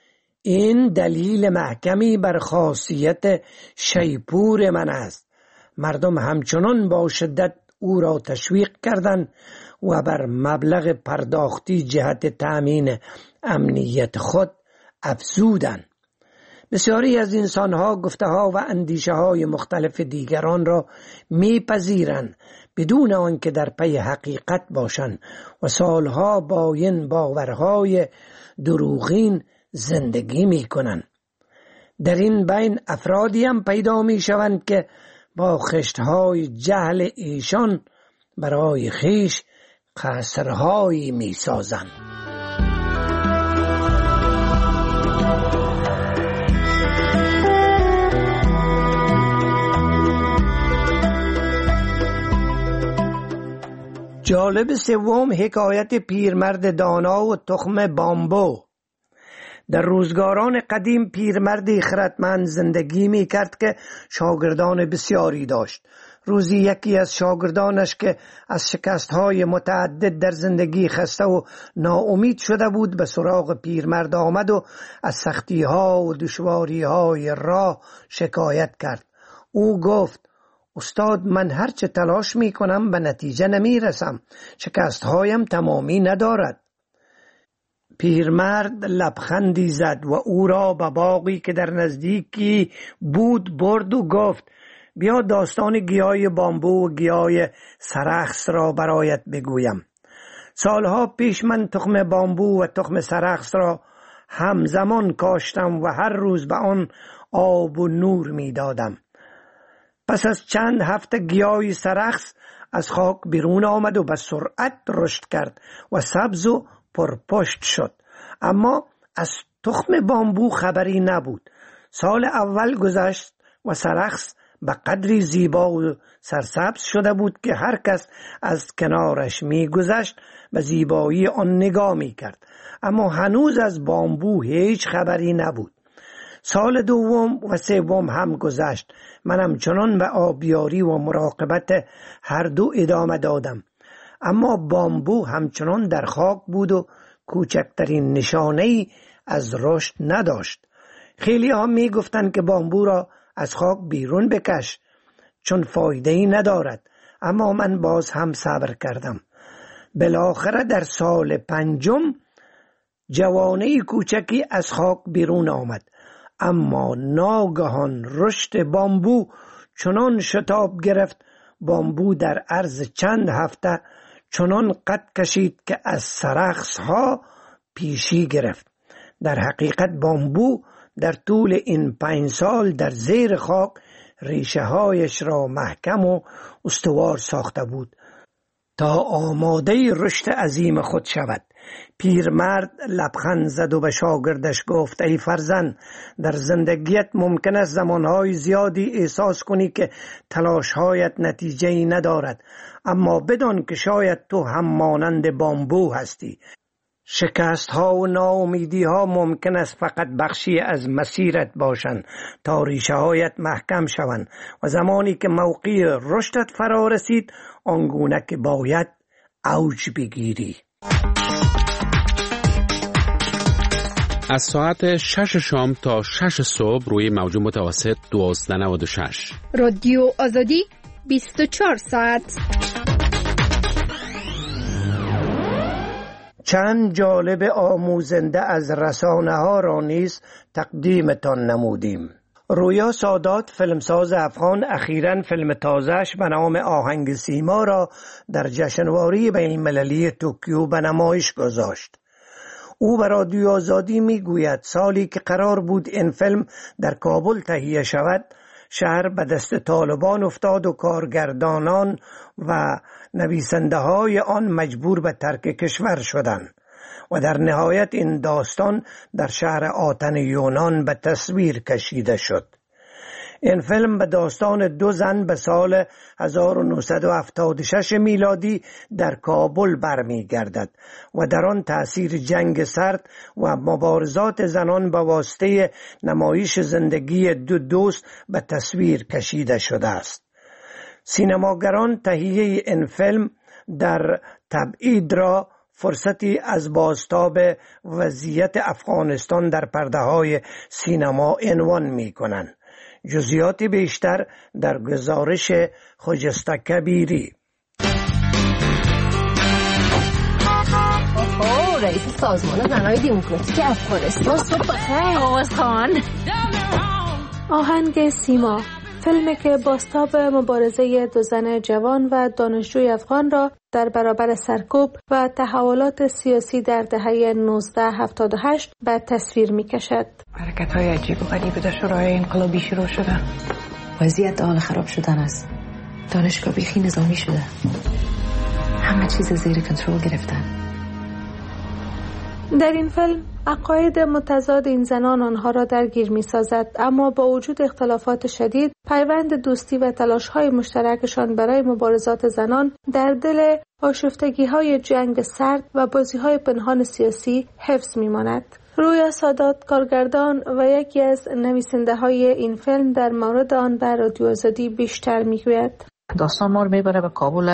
این دلیل محکمی بر خاصیت شیپور من است. مردم همچنان با شدت او را تشویق کردند و بر مبلغ پرداختی جهت تأمین امنیت خود افزودند. بسیاری از انسانها گفته‌ها و اندیشه‌های مختلف دیگران را میپذیرند بدون آنکه در پی حقیقت باشند و سالها با این باورهای دروغین زندگی میکنند. در این بین افرادی هم پیدا میشوند که با خشتهای جهل ایشان برای خیش قصرهایی میسازند. جالب سوم حکایت پیرمرد دانا و تخم بامبو. در روزگاران قدیم پیرمردی خردمند زندگی می کرد که شاگردان بسیاری داشت. روزی یکی از شاگردانش که از شکستهای متعدد در زندگی خسته و ناامید شده بود به سراغ پیرمرد آمد و از سختی‌ها و دشواری‌های راه شکایت کرد. او گفت: استاد، من هرچه تلاش می کنم به نتیجه نمی رسم. شکستهایم تمامی ندارد. پیرمرد لبخندی زد و او را به باغی که در نزدیکی بود برد و گفت: بیا داستان گیاه بامبو و گیاه سرخس را برایت بگویم. سالها پیش من تخم بامبو و تخم سرخس را همزمان کاشتم و هر روز به آن آب و نور می دادم. پس از چند هفته گیاه سرخس از خاک بیرون آمد و به سرعت رشد کرد و سبز و پرپشت شد. اما از تخم بامبو خبری نبود. سال اول گذشت و سرخس به قدری زیبا و سرسبز شده بود که هر کس از کنارش می گذشت به زیبایی آن نگاه می کرد. اما هنوز از بامبو هیچ خبری نبود. سال دوم و سوم هم گذشت. من همچنان به آبیاری و مراقبت هر دو ادامه دادم. اما بامبو همچنان در خاک بود و کوچکترین نشانه‌ای از رشد نداشت. خیلی ها می گفتند که بامبو را از خاک بیرون بکش چون فایده‌ای ندارد. اما من باز هم صبر کردم. بالاخره در سال پنجم جوانه کوچکی از خاک بیرون آمد. اما ناگهان رشد بامبو چنان شتاب گرفت. بامبو در عرض چند هفته چنان قد کشید که از سرخس ها پیشی گرفت. در حقیقت بامبو در طول این 5 سال در زیر خاک ریشه هایش را محکم و استوار ساخته بود تا آماده رشد عظیم خود شود. پیرمرد لبخند زد و به شاگردش گفت: ای فرزند، در زندگیت ممکن است زمانهای زیادی احساس کنی که تلاشهایت نتیجه‌ای ندارد، اما بدان که شاید تو هم مانند بامبو هستی. شکست ها و ناامیدی ها ممکن است فقط بخشی از مسیرت باشند تا ریشه هایت محکم شوند و زمانی که موقع رشدت فرا رسید آنگونه که باید اوج بگیری. از ساعت 6 شام تا 6 صبح روی موج متوسط 1296 رادیو آزادی 24 ساعت. چند جالب آموزنده از رسانه ها را نیز تقدیمتان نمودیم. رویا سادات، فیلمساز افغان، اخیراً فیلم تازه‌اش به نام آهنگ سیما را در جشنواره بین‌المللی توکیو به نمایش گذاشت. او به رادیو آزادی میگوید سالی که قرار بود این فیلم در کابل تهیه شود، شهر به دست طالبان افتاد و کارگردانان و نویسنده های آن مجبور به ترک کشور شدند و در نهایت این داستان در شهر آتن یونان به تصویر کشیده شد. این فیلم به داستان 2 زن به سال 1976 میلادی در کابل برمیگردد و در آن تأثیر جنگ سرد و مبارزات زنان به واسطه نمایش زندگی 2 دوست به تصویر کشیده شده است. سینماگران تهیه این فیلم در تبعید را فرصتی از بازتاب وضعیت افغانستان در پرده‌های سینما عنوان می‌کنند. جزئیات بیشتر در گزارش خجسته کبیری. رئیس سازمان زنای دموکراتیک افغانستان، صبح بخیر. آواز خان. آهنگ سیما، فیلمی که بازتاب مبارزه 2 زن جوان و دانشجوی افغان را در برابر سرکوب و تحولات سیاسی در دهه 1978 به تصویر می کشد. حرکت‌های عجیب و غریب در شورای انقلابی شروع شده. وضعیت حال خراب شدن است. دانشگاه بیخی نظامی شده. همه چیز زیر کنترل گرفتن. در این فیلم عقاید متضاد این زنان آنها را درگیر می سازد، اما با وجود اختلافات شدید پیوند دوستی و تلاش‌های مشترکشان برای مبارزات زنان در دل آشفتگی‌های جنگ سرد و بازی‌های پنهان سیاسی حفظ می‌ماند. رویا سادات کارگردان و یکی از نویسنده‌های این فیلم در مورد آن بر رادیو آزادی بیشتر می‌گوید. داستان ما رو میبره به کابل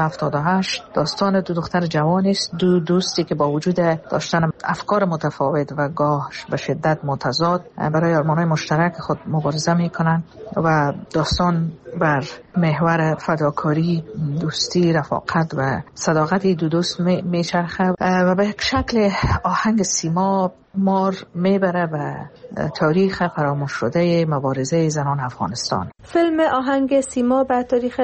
1978. داستان دو دختر جوانی است، دو دوستی که با وجود داشتن افکار متفاوت و گاه به شدت متضاد برای آرمان‌های مشترک خود مبارزه میکنن و داستان بر محور فداکاری، دوستی، رفاقت و صداقت دو دوست میچرخه و به شکل آهنگ سیما ما میبره به تاریخ فراموش شده مبارزه زنان افغانستان. فیلم آهنگ سیما به تاریخ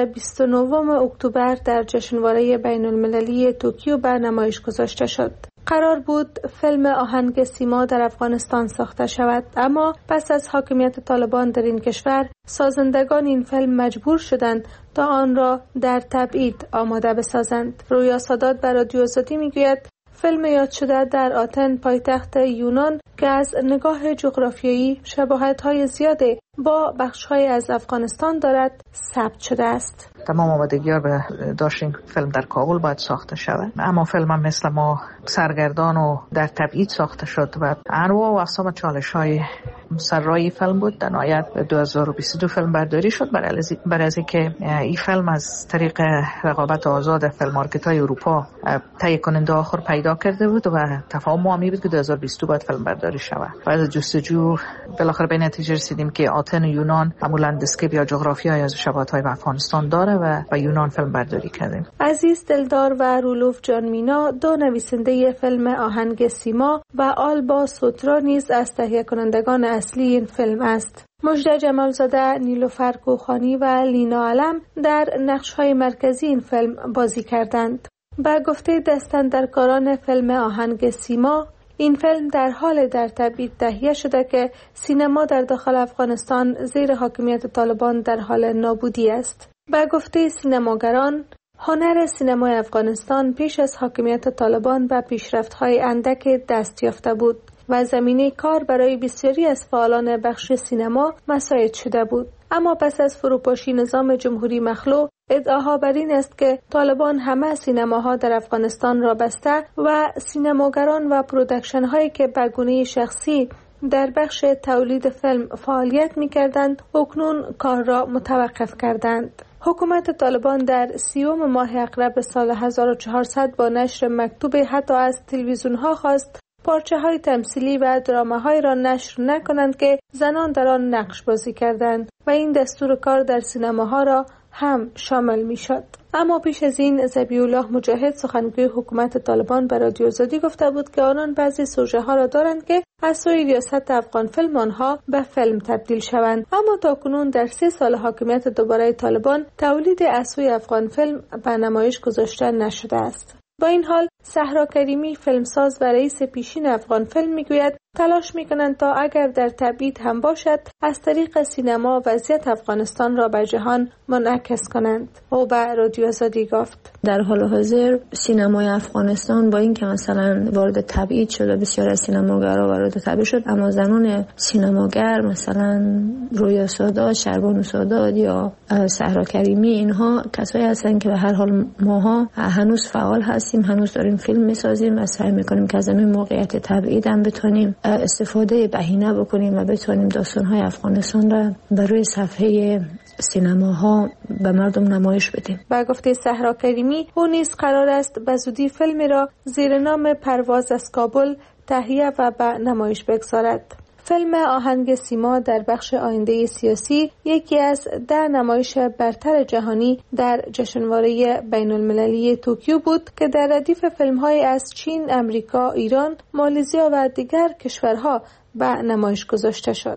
29 اکتبر در جشنواره بین المللی توکیو به نمایش گذاشته شد. قرار بود فیلم آهنگ سیما در افغانستان ساخته شود، اما پس از حاکمیت طالبان در این کشور سازندگان این فیلم مجبور شدند تا آن را در تبعید آماده بسازند. رویا سادات بر رادیو آزادی میگوید فیلم یاد شده در آتن پایتخت یونان که از نگاه جغرافیایی شباهت‌های زیادی با بخش‌های از افغانستان دارد ثبت شده است. تمام آمادگی‌ها به داشت این فیلم در کابل باید ساخته شود، اما فیلم هم مثل ما سرگردان و در تبعید ساخته شد و انواع و اقسام چالش‌های سرای فیلم بود. در نهایت 2022 فیلم برداری شد برای از اینکه این فیلم از طریق رقابت آزاد فیلم مارکت‌های اروپا تهیه کننده آخر پیدا کرده بود و تفاهم ما بود که 2022 باید فیلم برداری شود. بعد از جستجو بالاخره به نتیجه رسیدیم که آتن و یونان معمولاً لندسکیپ یا جغرافیای از شباهت‌های افغانستان داره و یونان فیلم برداری کردیم. عزیز دلدار و رولوف جان مینا، دو نویسنده فیلم آهنگ سیما و آلبا سوترا نیز از تهیه کنندگان اصلی این فیلم است. مژده جمالزاده، نیلوفر کوخانی و لینا علم در نقش‌های مرکزی این فیلم بازی کردند. با گفته دستاندرکاران فیلم آهنگ سیما، این فیلم در حال در تبعید تهیه شده که سینما در داخل افغانستان زیر حاکمیت طالبان در حال نابودی است. با گفته سینماگران، هنر سینمای افغانستان پیش از حاکمیت طالبان به پیشرفت‌های اندک دست یافته بود و زمینه کار برای بسیاری از فعالان بخش سینما مساعد شده بود. اما پس از فروپاشی نظام جمهوری مخلوع، ادعاها بر این است که طالبان همه سینماها در افغانستان را بسته و سینماگران و پرودکشن هایی که به گونه شخصی در بخش تولید فیلم فعالیت می کردند اکنون کار را متوقف کردند. حکومت طالبان در 30 ماه اقرب سال 1400 با نشر مکتوب حتی از تلویزیون ها خواست پارچه های تمثیلی و دراماهای را نشر نکنند که زنان در آن نقش بازی کردند و این دستور کار در سینماها را هم شامل می شد. اما پیش از این ذبیح الله مجاهد، سخنگوی حکومت طالبان، به رادیو آزادی گفته بود که آنان بعضی سوژه ها را دارند که از سوی ریاست افغان فیلم آنها به فیلم تبدیل شوند، اما تاکنون در 3 سال حاکمیت دوباره طالبان تولید از سوی افغان فیلم به نمایش گذاشته نشده است. با این حال صحرا کریمی، فیلمساز و رئیس پیشین افغان فیلم، میگوید تلاش میکنند تا اگر در تبعید هم باشد از طریق سینما وضعیت افغانستان را به جهان منعکس کنند. او به رادیو آزادی گفت در حال حاضر سینمای افغانستان با اینکه مثلا وارد تبعید شد و بسیار از سینماگرها وارد تبعید شد، اما زنان سینماگر مثلا رویا سادات، شربانو سادات یا صحرا کریمی، اینها کسایی هستند که به هر حال ماها هنوز فعال هستیم، هنوز داریم فیلم میسازیم و سعی میکنیم که از این موقعیت تبعید هم بتونیم استفاده بهینه بکنیم و بتونیم داستان‌های افغانستان را بر روی صفحه سینماها به مردم نمایش بدیم. با گفته صحرا کریمی، او نیز قرار است به زودی فیلمی را زیر نام پرواز از کابل تهیه و به نمایش بگذارد. فیلم آهنگ سیما در بخش آینده سیاسی یکی از 10 نمایش برتر جهانی در جشنواره بین المللی توکیو بود که در ردیف فیلم‌های از چین، امریکا، ایران، مالزیا و دیگر کشورها به نمایش گذاشته شد.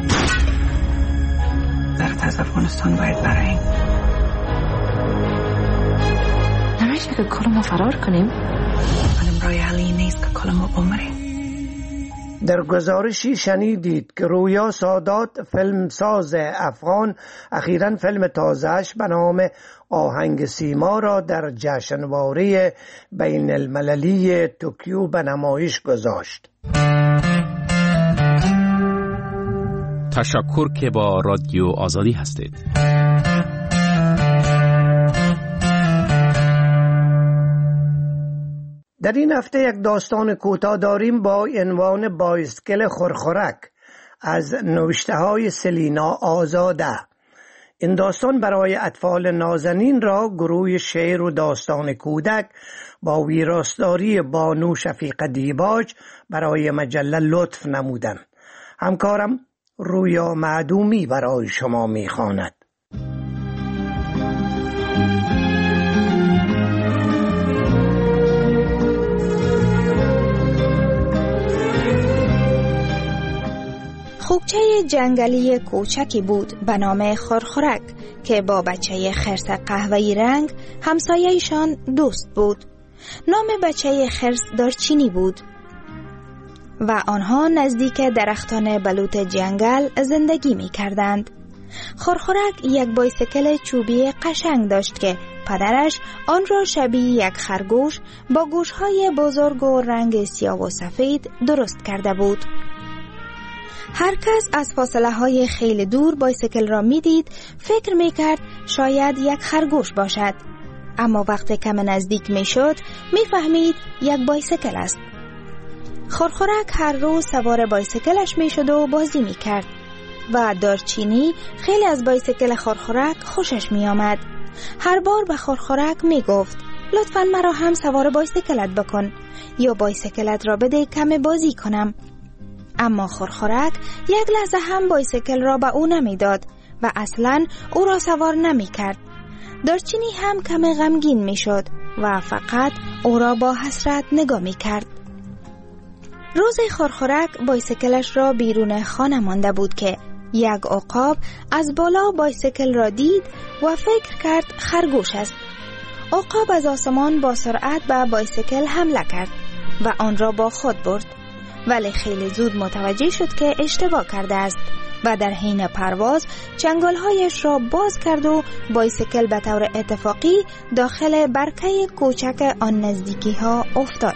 درد از افغانستان باید براییم. نمیشه که کلمو فرار کنیم؟ من رای حلی نیست که کلمو بمریم. در گزارشی شنیدید که رویا سادات فیلمساز افغان اخیراً فیلم تازه‌اش به نام آهنگ سیما را در جشنواره بین المللی توکیو به نمایش گذاشت. تشکر که با رادیو آزادی هستید. در این هفته یک داستان کوتاه داریم با عنوان بایسکل خرخرک از نوشته‌های سلینا آزاده. این داستان برای اطفال نازنین را گروه شعر و داستان کودک با ویراستاری بانو شفیق دیباج برای مجله لطف نمودند. همکارم رویا معدومی برای شما می‌خواند. خوکچه جنگلی کوچکی بود به نام خرخرک که با بچه خرس قهوه‌ای رنگ همسایه‌شان دوست بود. نام بچه خرس دارچینی بود و آنها نزدیک درختان بلوط جنگل زندگی می کردند. خرخرک یک بایسکل چوبی قشنگ داشت که پدرش آن را شبیه یک خرگوش با گوشهای بزرگ و رنگ سیاه و سفید درست کرده بود. هر کس از فاصله های خیلی دور بایسکل را می دید فکر می کرد شاید یک خرگوش باشد، اما وقتی کم نزدیک می شد می فهمید یک بایسکل است. خرخرک هر روز سوار بایسکلش می شد و بازی می کرد و دارچینی خیلی از بایسکل خرخرک خوشش می آمد. هر بار به خرخرک می گفت لطفاً مرا هم سوار بایسکلت بکن یا بایسکلت را بده کم بازی کنم. اما خرخرک یک لحظه هم بایسکل را به او نمی داد و اصلاً او را سوار نمی کرد. دارچینی هم کم غمگین می شد و فقط او را با حسرت نگاه می کرد. روز خرخرک بایسکلش را بیرون خانه مانده بود که یک عقاب از بالا بایسکل را دید و فکر کرد خرگوش است. عقاب از آسمان با سرعت به بایسکل حمله کرد و آن را با خود برد، ولی خیلی زود متوجه شد که اشتباه کرده است و در حین پرواز چنگالهایش را باز کرد و بایسکل به طور اتفاقی داخل برکه کوچک آن نزدیکی ها افتاد.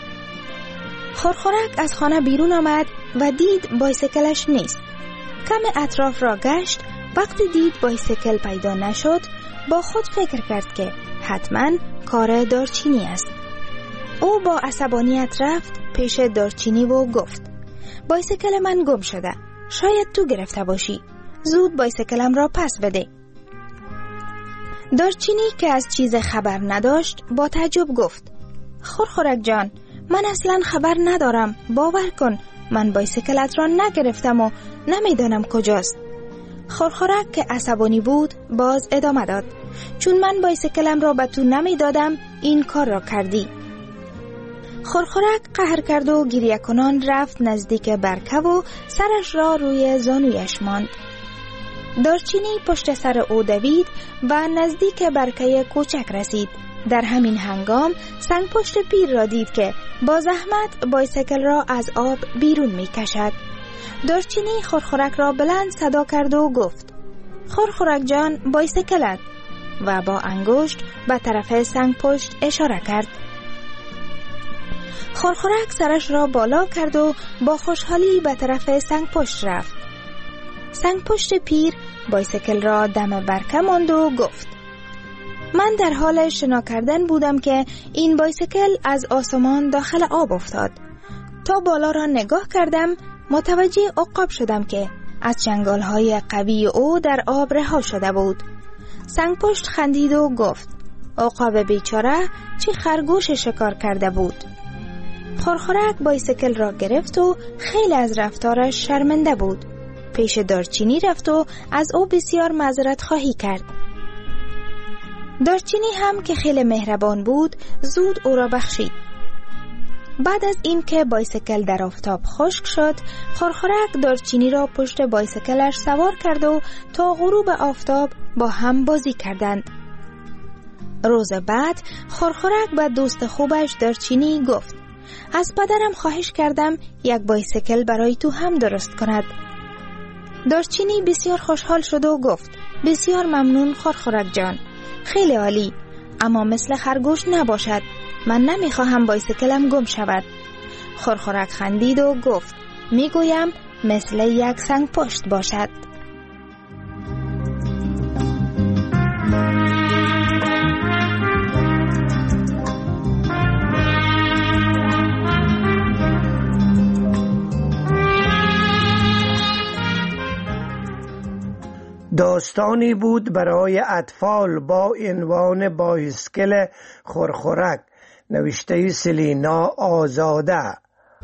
خرخرک از خانه بیرون آمد و دید بایسکلش نیست. کم اطراف را گشت. وقتی دید بایسکل پیدا نشد با خود فکر کرد که حتما کار دارچینی است. او با عصبانیت رفت پیش دارچینی و گفت بایسکل من گم شده، شاید تو گرفته باشی، زود بایسکلم را پس بده. دارچینی که از چیز خبر نداشت با تعجب گفت خرخرک جان، من اصلا خبر ندارم، باور کن من بایسکلت را نگرفتم و نمیدانم کجاست. خرخرک که عصبانی بود باز ادامه داد چون من بایسکلم را به تو نمیدادم این کار را کردی. خرخرک قهر کرد و گریه کنان رفت نزدیک برکه و سرش را روی زانویش ماند. دارچینی پشت سر او دوید و نزدیک برکه کوچک رسید. در همین هنگام سنگ پشت پیر را دید که با زحمت بایسکل را از آب بیرون می کشد. دارچینی خرخرک را بلند صدا کرد و گفت خرخرک جان، بایسکلت، و با انگشت به طرف سنگ پشت اشاره کرد. خرخرک سرش را بالا کرد و با خوشحالی به طرف سنگ پشت رفت. سنگ پشت پیر بایسکل را دم برکه ماند و گفت من در حال شنا کردن بودم که این بایسکل از آسمان داخل آب افتاد. تا بالا را نگاه کردم متوجه عقاب شدم که از چنگالهای قوی او در آب رها شده بود. سنگ پشت خندید و گفت عقاب بیچاره چی خرگوش شکار کرده بود. خرخرک بایسکل را گرفت و خیلی از رفتارش شرمنده بود. پیش دارچینی رفت و از او بسیار معذرت خواهی کرد. دارچینی هم که خیلی مهربان بود زود او را بخشید. بعد از این که بایسکل در آفتاب خشک شد، خرخرک دارچینی را پشت بایسکلش سوار کرد و تا غروب آفتاب با هم بازی کردند. روز بعد خرخرک به دوست خوبش دارچینی گفت از پدرم خواهش کردم یک بایسیکل برای تو هم درست کند. دارچینی بسیار خوشحال شد و گفت بسیار ممنون خورخورک جان، خیلی عالی، اما مثل خرگوش نباشد، من نمیخواهم بایسیکلم گم شود. خورخورک خندید و گفت میگویم مثل یک سنگ پشت باشد. داستانی بود برای اطفال با عنوان بایسکل خورخورک، نوشته سلینا آزاده.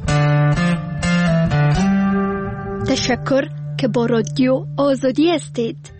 تشکر که با رادیو آزادی هستید.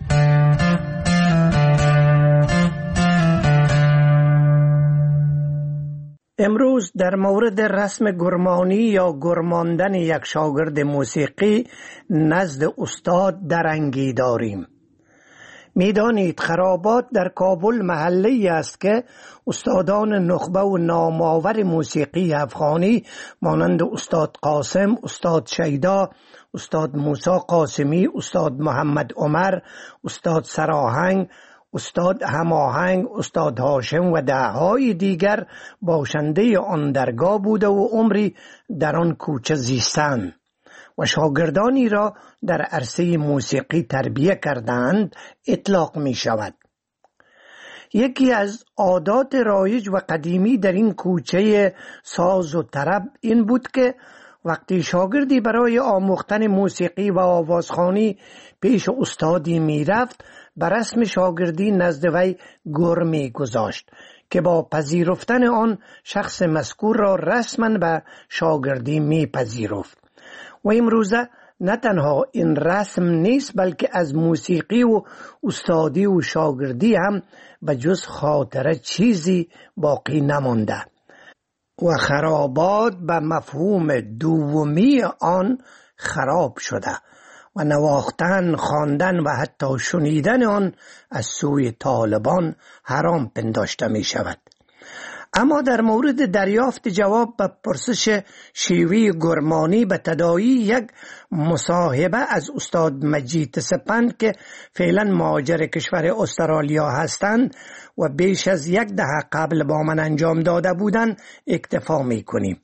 امروز در مورد رسم گرمانی یا گرماندن یک شاگرد موسیقی نزد استاد درنگی داریم. میدانید خرابات در کابل محلی است که استادان نخبه و نامآور موسیقی افغانی مانند استاد قاسم، استاد شیدا، استاد موسی قاسمی، استاد محمد عمر، استاد سراهنگ، استاد هماهنگ، استاد هاشم و دههای دیگر باشنده آن درگاه بوده و عمری در آن کوچه زیستند و شاگردانی را در عرصه موسیقی تربیت کردند اطلاق می شود. یکی از عادات رایج و قدیمی در این کوچه ساز و طرب این بود که وقتی شاگردی برای آموختن موسیقی و آوازخوانی پیش استادی می رفت، بر رسم شاگردی نزد وی گر می گذاشت که با پذیرفتن آن شخص مذکور را رسما به شاگردی می پذیرفت. و امروزه نه تنها این رسم نیست، بلکه از موسیقی و استادی و شاگردی هم به جز خاطره چیزی باقی نمانده و خرابات به مفهوم دومی آن خراب شده و نواختن، خواندن و حتی شنیدن آن از سوی طالبان حرام پنداشته می شود. اما در مورد دریافت جواب به پرسش شیوه گرمانی به تداعی یک مصاحبه از استاد مجید سپند که فعلا مهاجر کشور استرالیا هستند و بیش از یک دهه قبل با من انجام داده بودند اکتفا می کنیم.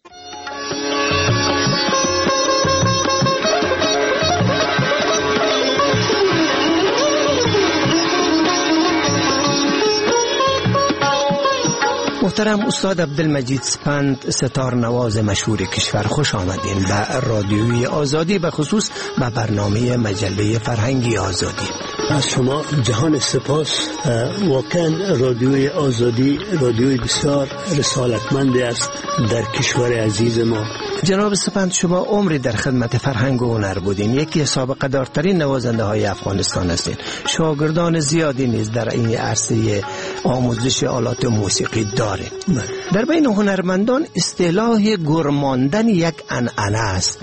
محترم استاد عبدالمجید سپند، ستار نواز مشهور کشور، خوش آمدین به رادیوی آزادی، به خصوص به برنامه مجله فرهنگی آزادی. از شما جهان سپاس. واقعا رادیوی آزادی رادیوی بسیار رسالتمندی است در کشور عزیز ما. جناب سپند، شما عمری در خدمت فرهنگ و هنر بودین، یکی سابقه دارترین نوازنده های افغانستان هستین، شاگردان زیادی نیز در این عرصه آموزش آلات موسیقی دارین. در بین هنرمندان اصطلاح گرماندن یک عنعنه است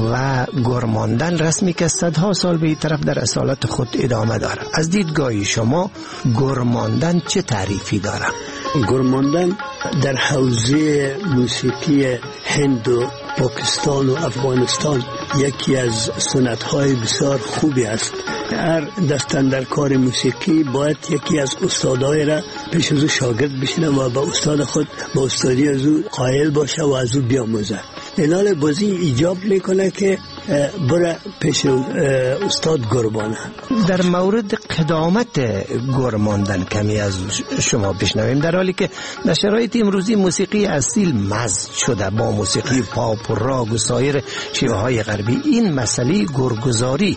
و گرماندن رسمی که صدها سال به این طرف در اصالت خود ادامه دارد. از دیدگاه شما گرماندن چه تعریفی دارد؟ گرماندن در حوزه موسیقی هند و پاکستان و افغانستان یکی از سنت‌های بسیار خوبی است. هر دستن در کار موسیقی باید یکی از استادای را پیش از او شاگرد بشینه و با استاد خود با استادی از او قائل باشه و از او بیاموزه. اینال بازی ایجاب میکنه که برای پیش استاد گربانه. در مورد قدامت گرماندن کمی از شما بشنویم، در حالی که در شرایط امروزی موسیقی اصیل مزج شده با موسیقی پاپ و راگ و سایر شیوه‌های غربی، این مسئله گرگزاری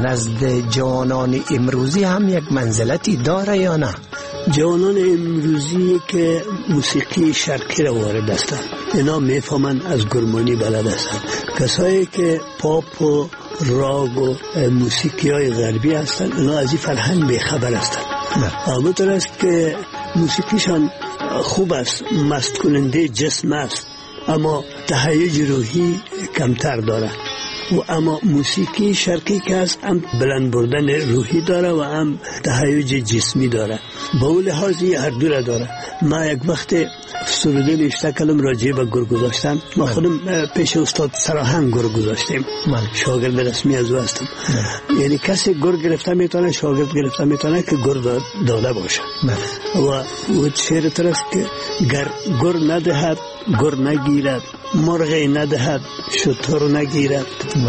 نزد جوانان امروزی هم یک منزلتی داره یا نه؟ جوانان امروزی که موسیقی شرقی را وارد هستند اینا میفهمن از گرمانی بلد هستند. کسایی که پاپ و راگ و موسیقی های غربی هستند اینا از این فرهنگ بیخبر هستند. همونطور است که موسیقیشان خوب است، مست کننده جسم است، اما تهیج روحی کمتر داره. و اما موسیقی شرقی که است هم بلند بردن روحی داره و هم تهیج جسمی داره. با اون لحاظی هر دو را داره. ما یک وقت سروده نوشته کردم راجع به گرگ گذاشتن. ما خودم پیش استاد سراهنگ گرگ گذاشتیم. شاگرد رسمی از او هستم. یعنی کسی گرگ گرفته میتونه، شاگرد گرفته میتونه که گرگ داده باشه. و شعر ترست که گر گر ندهد گر نگیرد، مرغی ندهد شتر نگیرد.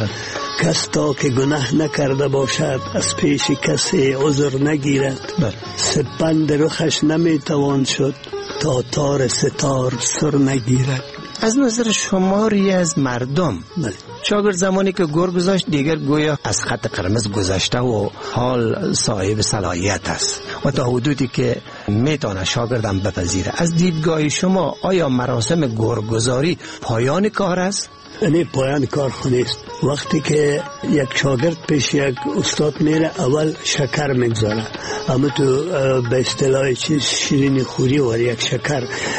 کس تا که گناه نکرده باشد از پیش کسی عذر نگیرد. سپند رخش نمیتوان شد تا تار ستار سر نگیرد. از نظر شماری از مردم شاگرد زمانی که گرگ گذاشت دیگر گویا از خط قرمز گذاشته و حال صاحب صلاحیت است و تا حدودی که میتونه شاگردم بپذیره. از دیدگاه شما آیا مراسم گرگ‌گذاری پایان کار است؟ نه، پایان کار نیست. وقتی که یک شاگرد پیش یک استاد میره اول شکر میگذاره، اما تو به اصطلاح چیز شیرین خوری و یک شکر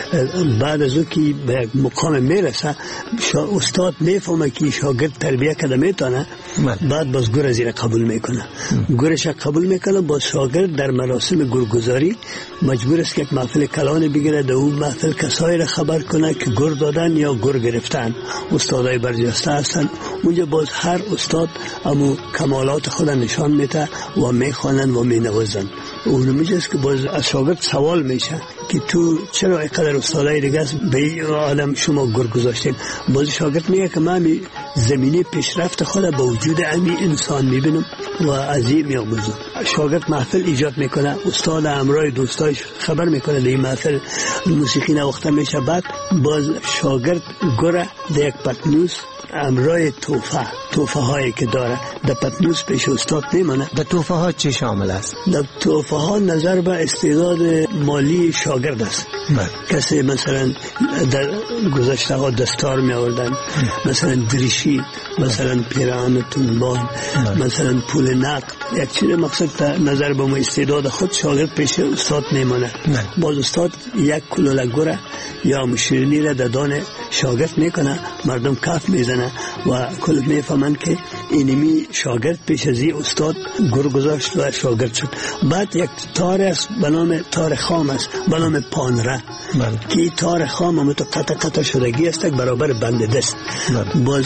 بعد از او که به یک مقام میرسه استاد میفهمه که شاگرد تربیه کرده میتونه، بعد باز گر از این قبول میکنه. گرش قبول میکنه. باز شاگرد در مراسم گرگ‌گذاری مجبور است که یک محفل کلان بگیره، در اون محفل کسایی را خبر کنه که گر دادن یا گر گرفتن. استادای برجسته هستن. اونجا باز هر استاد امو کمالات خود نشان میده و میخوانن و مینوازن. اون میجاست که باز از شاگرد سوال میشه که تو چرا اینقدر استادای دیگه است به این عالم شما گر گذاشتین؟ باز شاگرد میگه که من زمینه پیشرفت خود با وجود امی انسان میبینم و از این میآموزم. شاگرد محفل ایجاد میکنه، استاد همراه دوستایش خبر میکنه در این محفل موسیقی نواخته میشه. بعد باز شاگرد گره در یک پتنوس همراه توفه هایی که داره در پتنوس پیش استاد میمانه. در توفه ها چه شامل است؟ در توفه ها نظر به استعداد مالی شاگرد است. کسی مثلا در گذشته ها دستار می آوردن، مثلا دریشی، مثلا پیراهن تنبان، مثلا پول نقد. یک چیز مقصد نظر به استعداد خود شاگرد پیش استاد میمانه. باز استاد یک کلوله گره یا مشیرینی را در دان شاگرد میکنه، مردم کف میزنه و کل میفهمن که اینمی شاگرد پیش از این استاد گر گذاشت و شاگرد شد. بعد یک تار است به نام تار خام است، به نام پانره که تار خام هم تو قطع شدگی است برابر بند دست. باز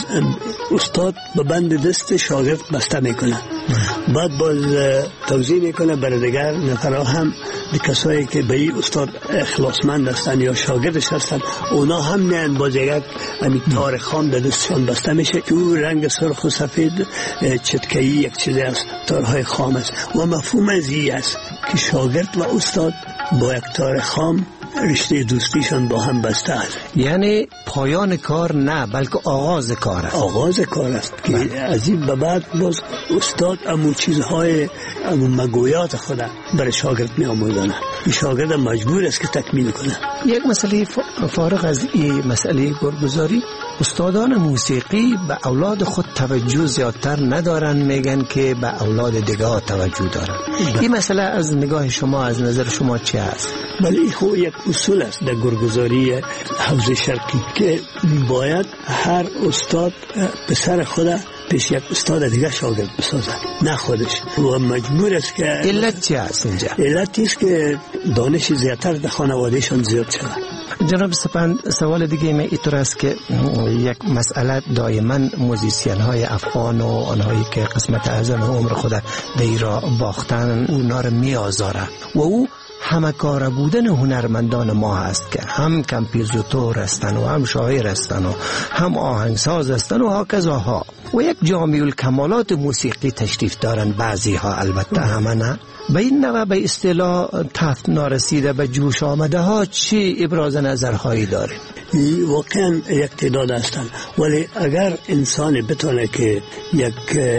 استاد به بند دست شاگرد بسته میکنه. بعد باز توضیح میکنه برای دیگر نفرها هم کسایی که به این استاد اخلاصمند هستن یا شاگردش هستن، اونا هم میان باز یک تار خام در دستشان بسته میشه که او رنگ سرخ و سفید چتکه‌ای یک چیزی است، تارهای خام است. و مفهوم از این است که شاگرد و استاد با یک تار خام رشته دوستیشان با هم بسته است. یعنی پایان کار نه بلکه آغاز کار است. آغاز کار است که از این به بعد باز استاد امو چیزهای امو مگویات خود برای شاگرد می آموزانه. شاگرد مجبور است که تکمیل کنه. یک مسئله فارغ از این مسئله گرگ‌گذاری، استادان موسیقی به اولاد خود توجه زیادتر ندارن، میگن که به اولاد دیگه توجه دارن. این مسئله از نگاه شما، از نظر شما چی است؟ بله، خو یک اصول است در گرگ‌گذاری حوزه شرقی که باید هر استاد پسر خود پیش یک استاد دیگه شاگرد بسازه، نه خودش. و مجبور است که علت چی است اینجا؟ علتی است که دانش زیادتر در خانوادهشان زیاد شده. جناب سپند، سوال دیگه من اینطور است که یک مسئله دائما موزیسین های افغان و آنهایی که قسمت اعظم عمر خود در ایران باختن اونا رو میآزاره و او همه کار بودن هنرمندان ما هست که هم کمپوزیتور هستن و هم شاعر هستن و هم آهنگساز هستن و هاکذاها و یک جامع الکمالات موسیقی تشریف دارن. بعضی ها البته همه نه. به این نوع به اصطلاح تفت نارسیده به جوش آمده ها چی ابراز نظرهایی داره؟ واقعا یک تعداد هستن، ولی اگر انسان بتونه که یک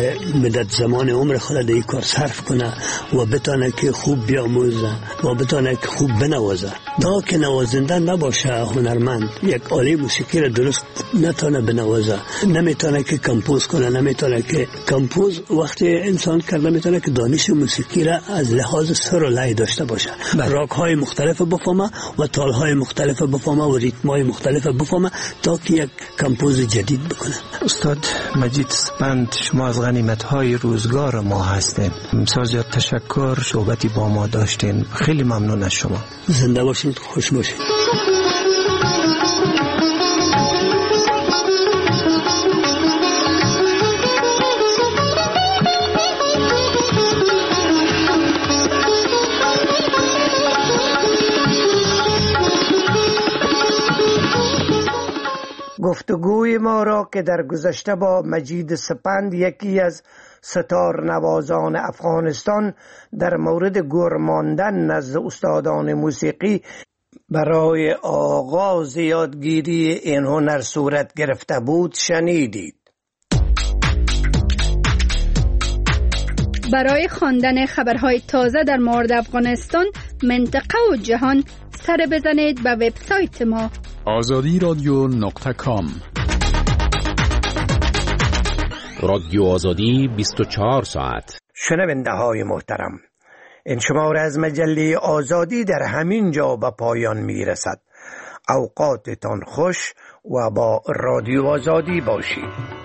مدت زمان عمر خود در این کار صرف کنه و بتونه که خوب بیاموزه و بتونه که خوب بنوازه، تا که نوازنده نباشه هنرمند یک آله موسیقی را درست نتونه بنوازه، نمیتونه که کمپوز کنه، نمیتونه که کمپوز وقتی انسان کرده میتونه که دانش موسیقی را از لحاظ سر و لای داشته باشه، راگ های مختلف بفهمه و تال های مختلف بفهمه و ریتم های مختلف مختلف بفهمه تا که یک کمپوز جدید بکنه. استاد مجید سپند، شما از غنیمت‌های روزگار ما هستین. بسیار تشکر، صحبتی با ما داشتین. خیلی ممنون از شما. زنده باشید، خوش باشید. گفتگوی ما را که در گذشته با مجید سپند، یکی از ستار نوازان افغانستان، در مورد گور ماندن نزد استادان موسیقی برای آغاز یادگیری این هنر صورت گرفته بود شنیدید. برای خواندن خبرهای تازه در مورد افغانستان، منطقه و جهان، سر بزنید به وبسایت ما azadi.com. رادیو آزادی 24 ساعت. شنونده های محترم، این شماره از مجله آزادی در همین جا به پایان می رسد. اوقاتتان خوش و با رادیو آزادی باشید.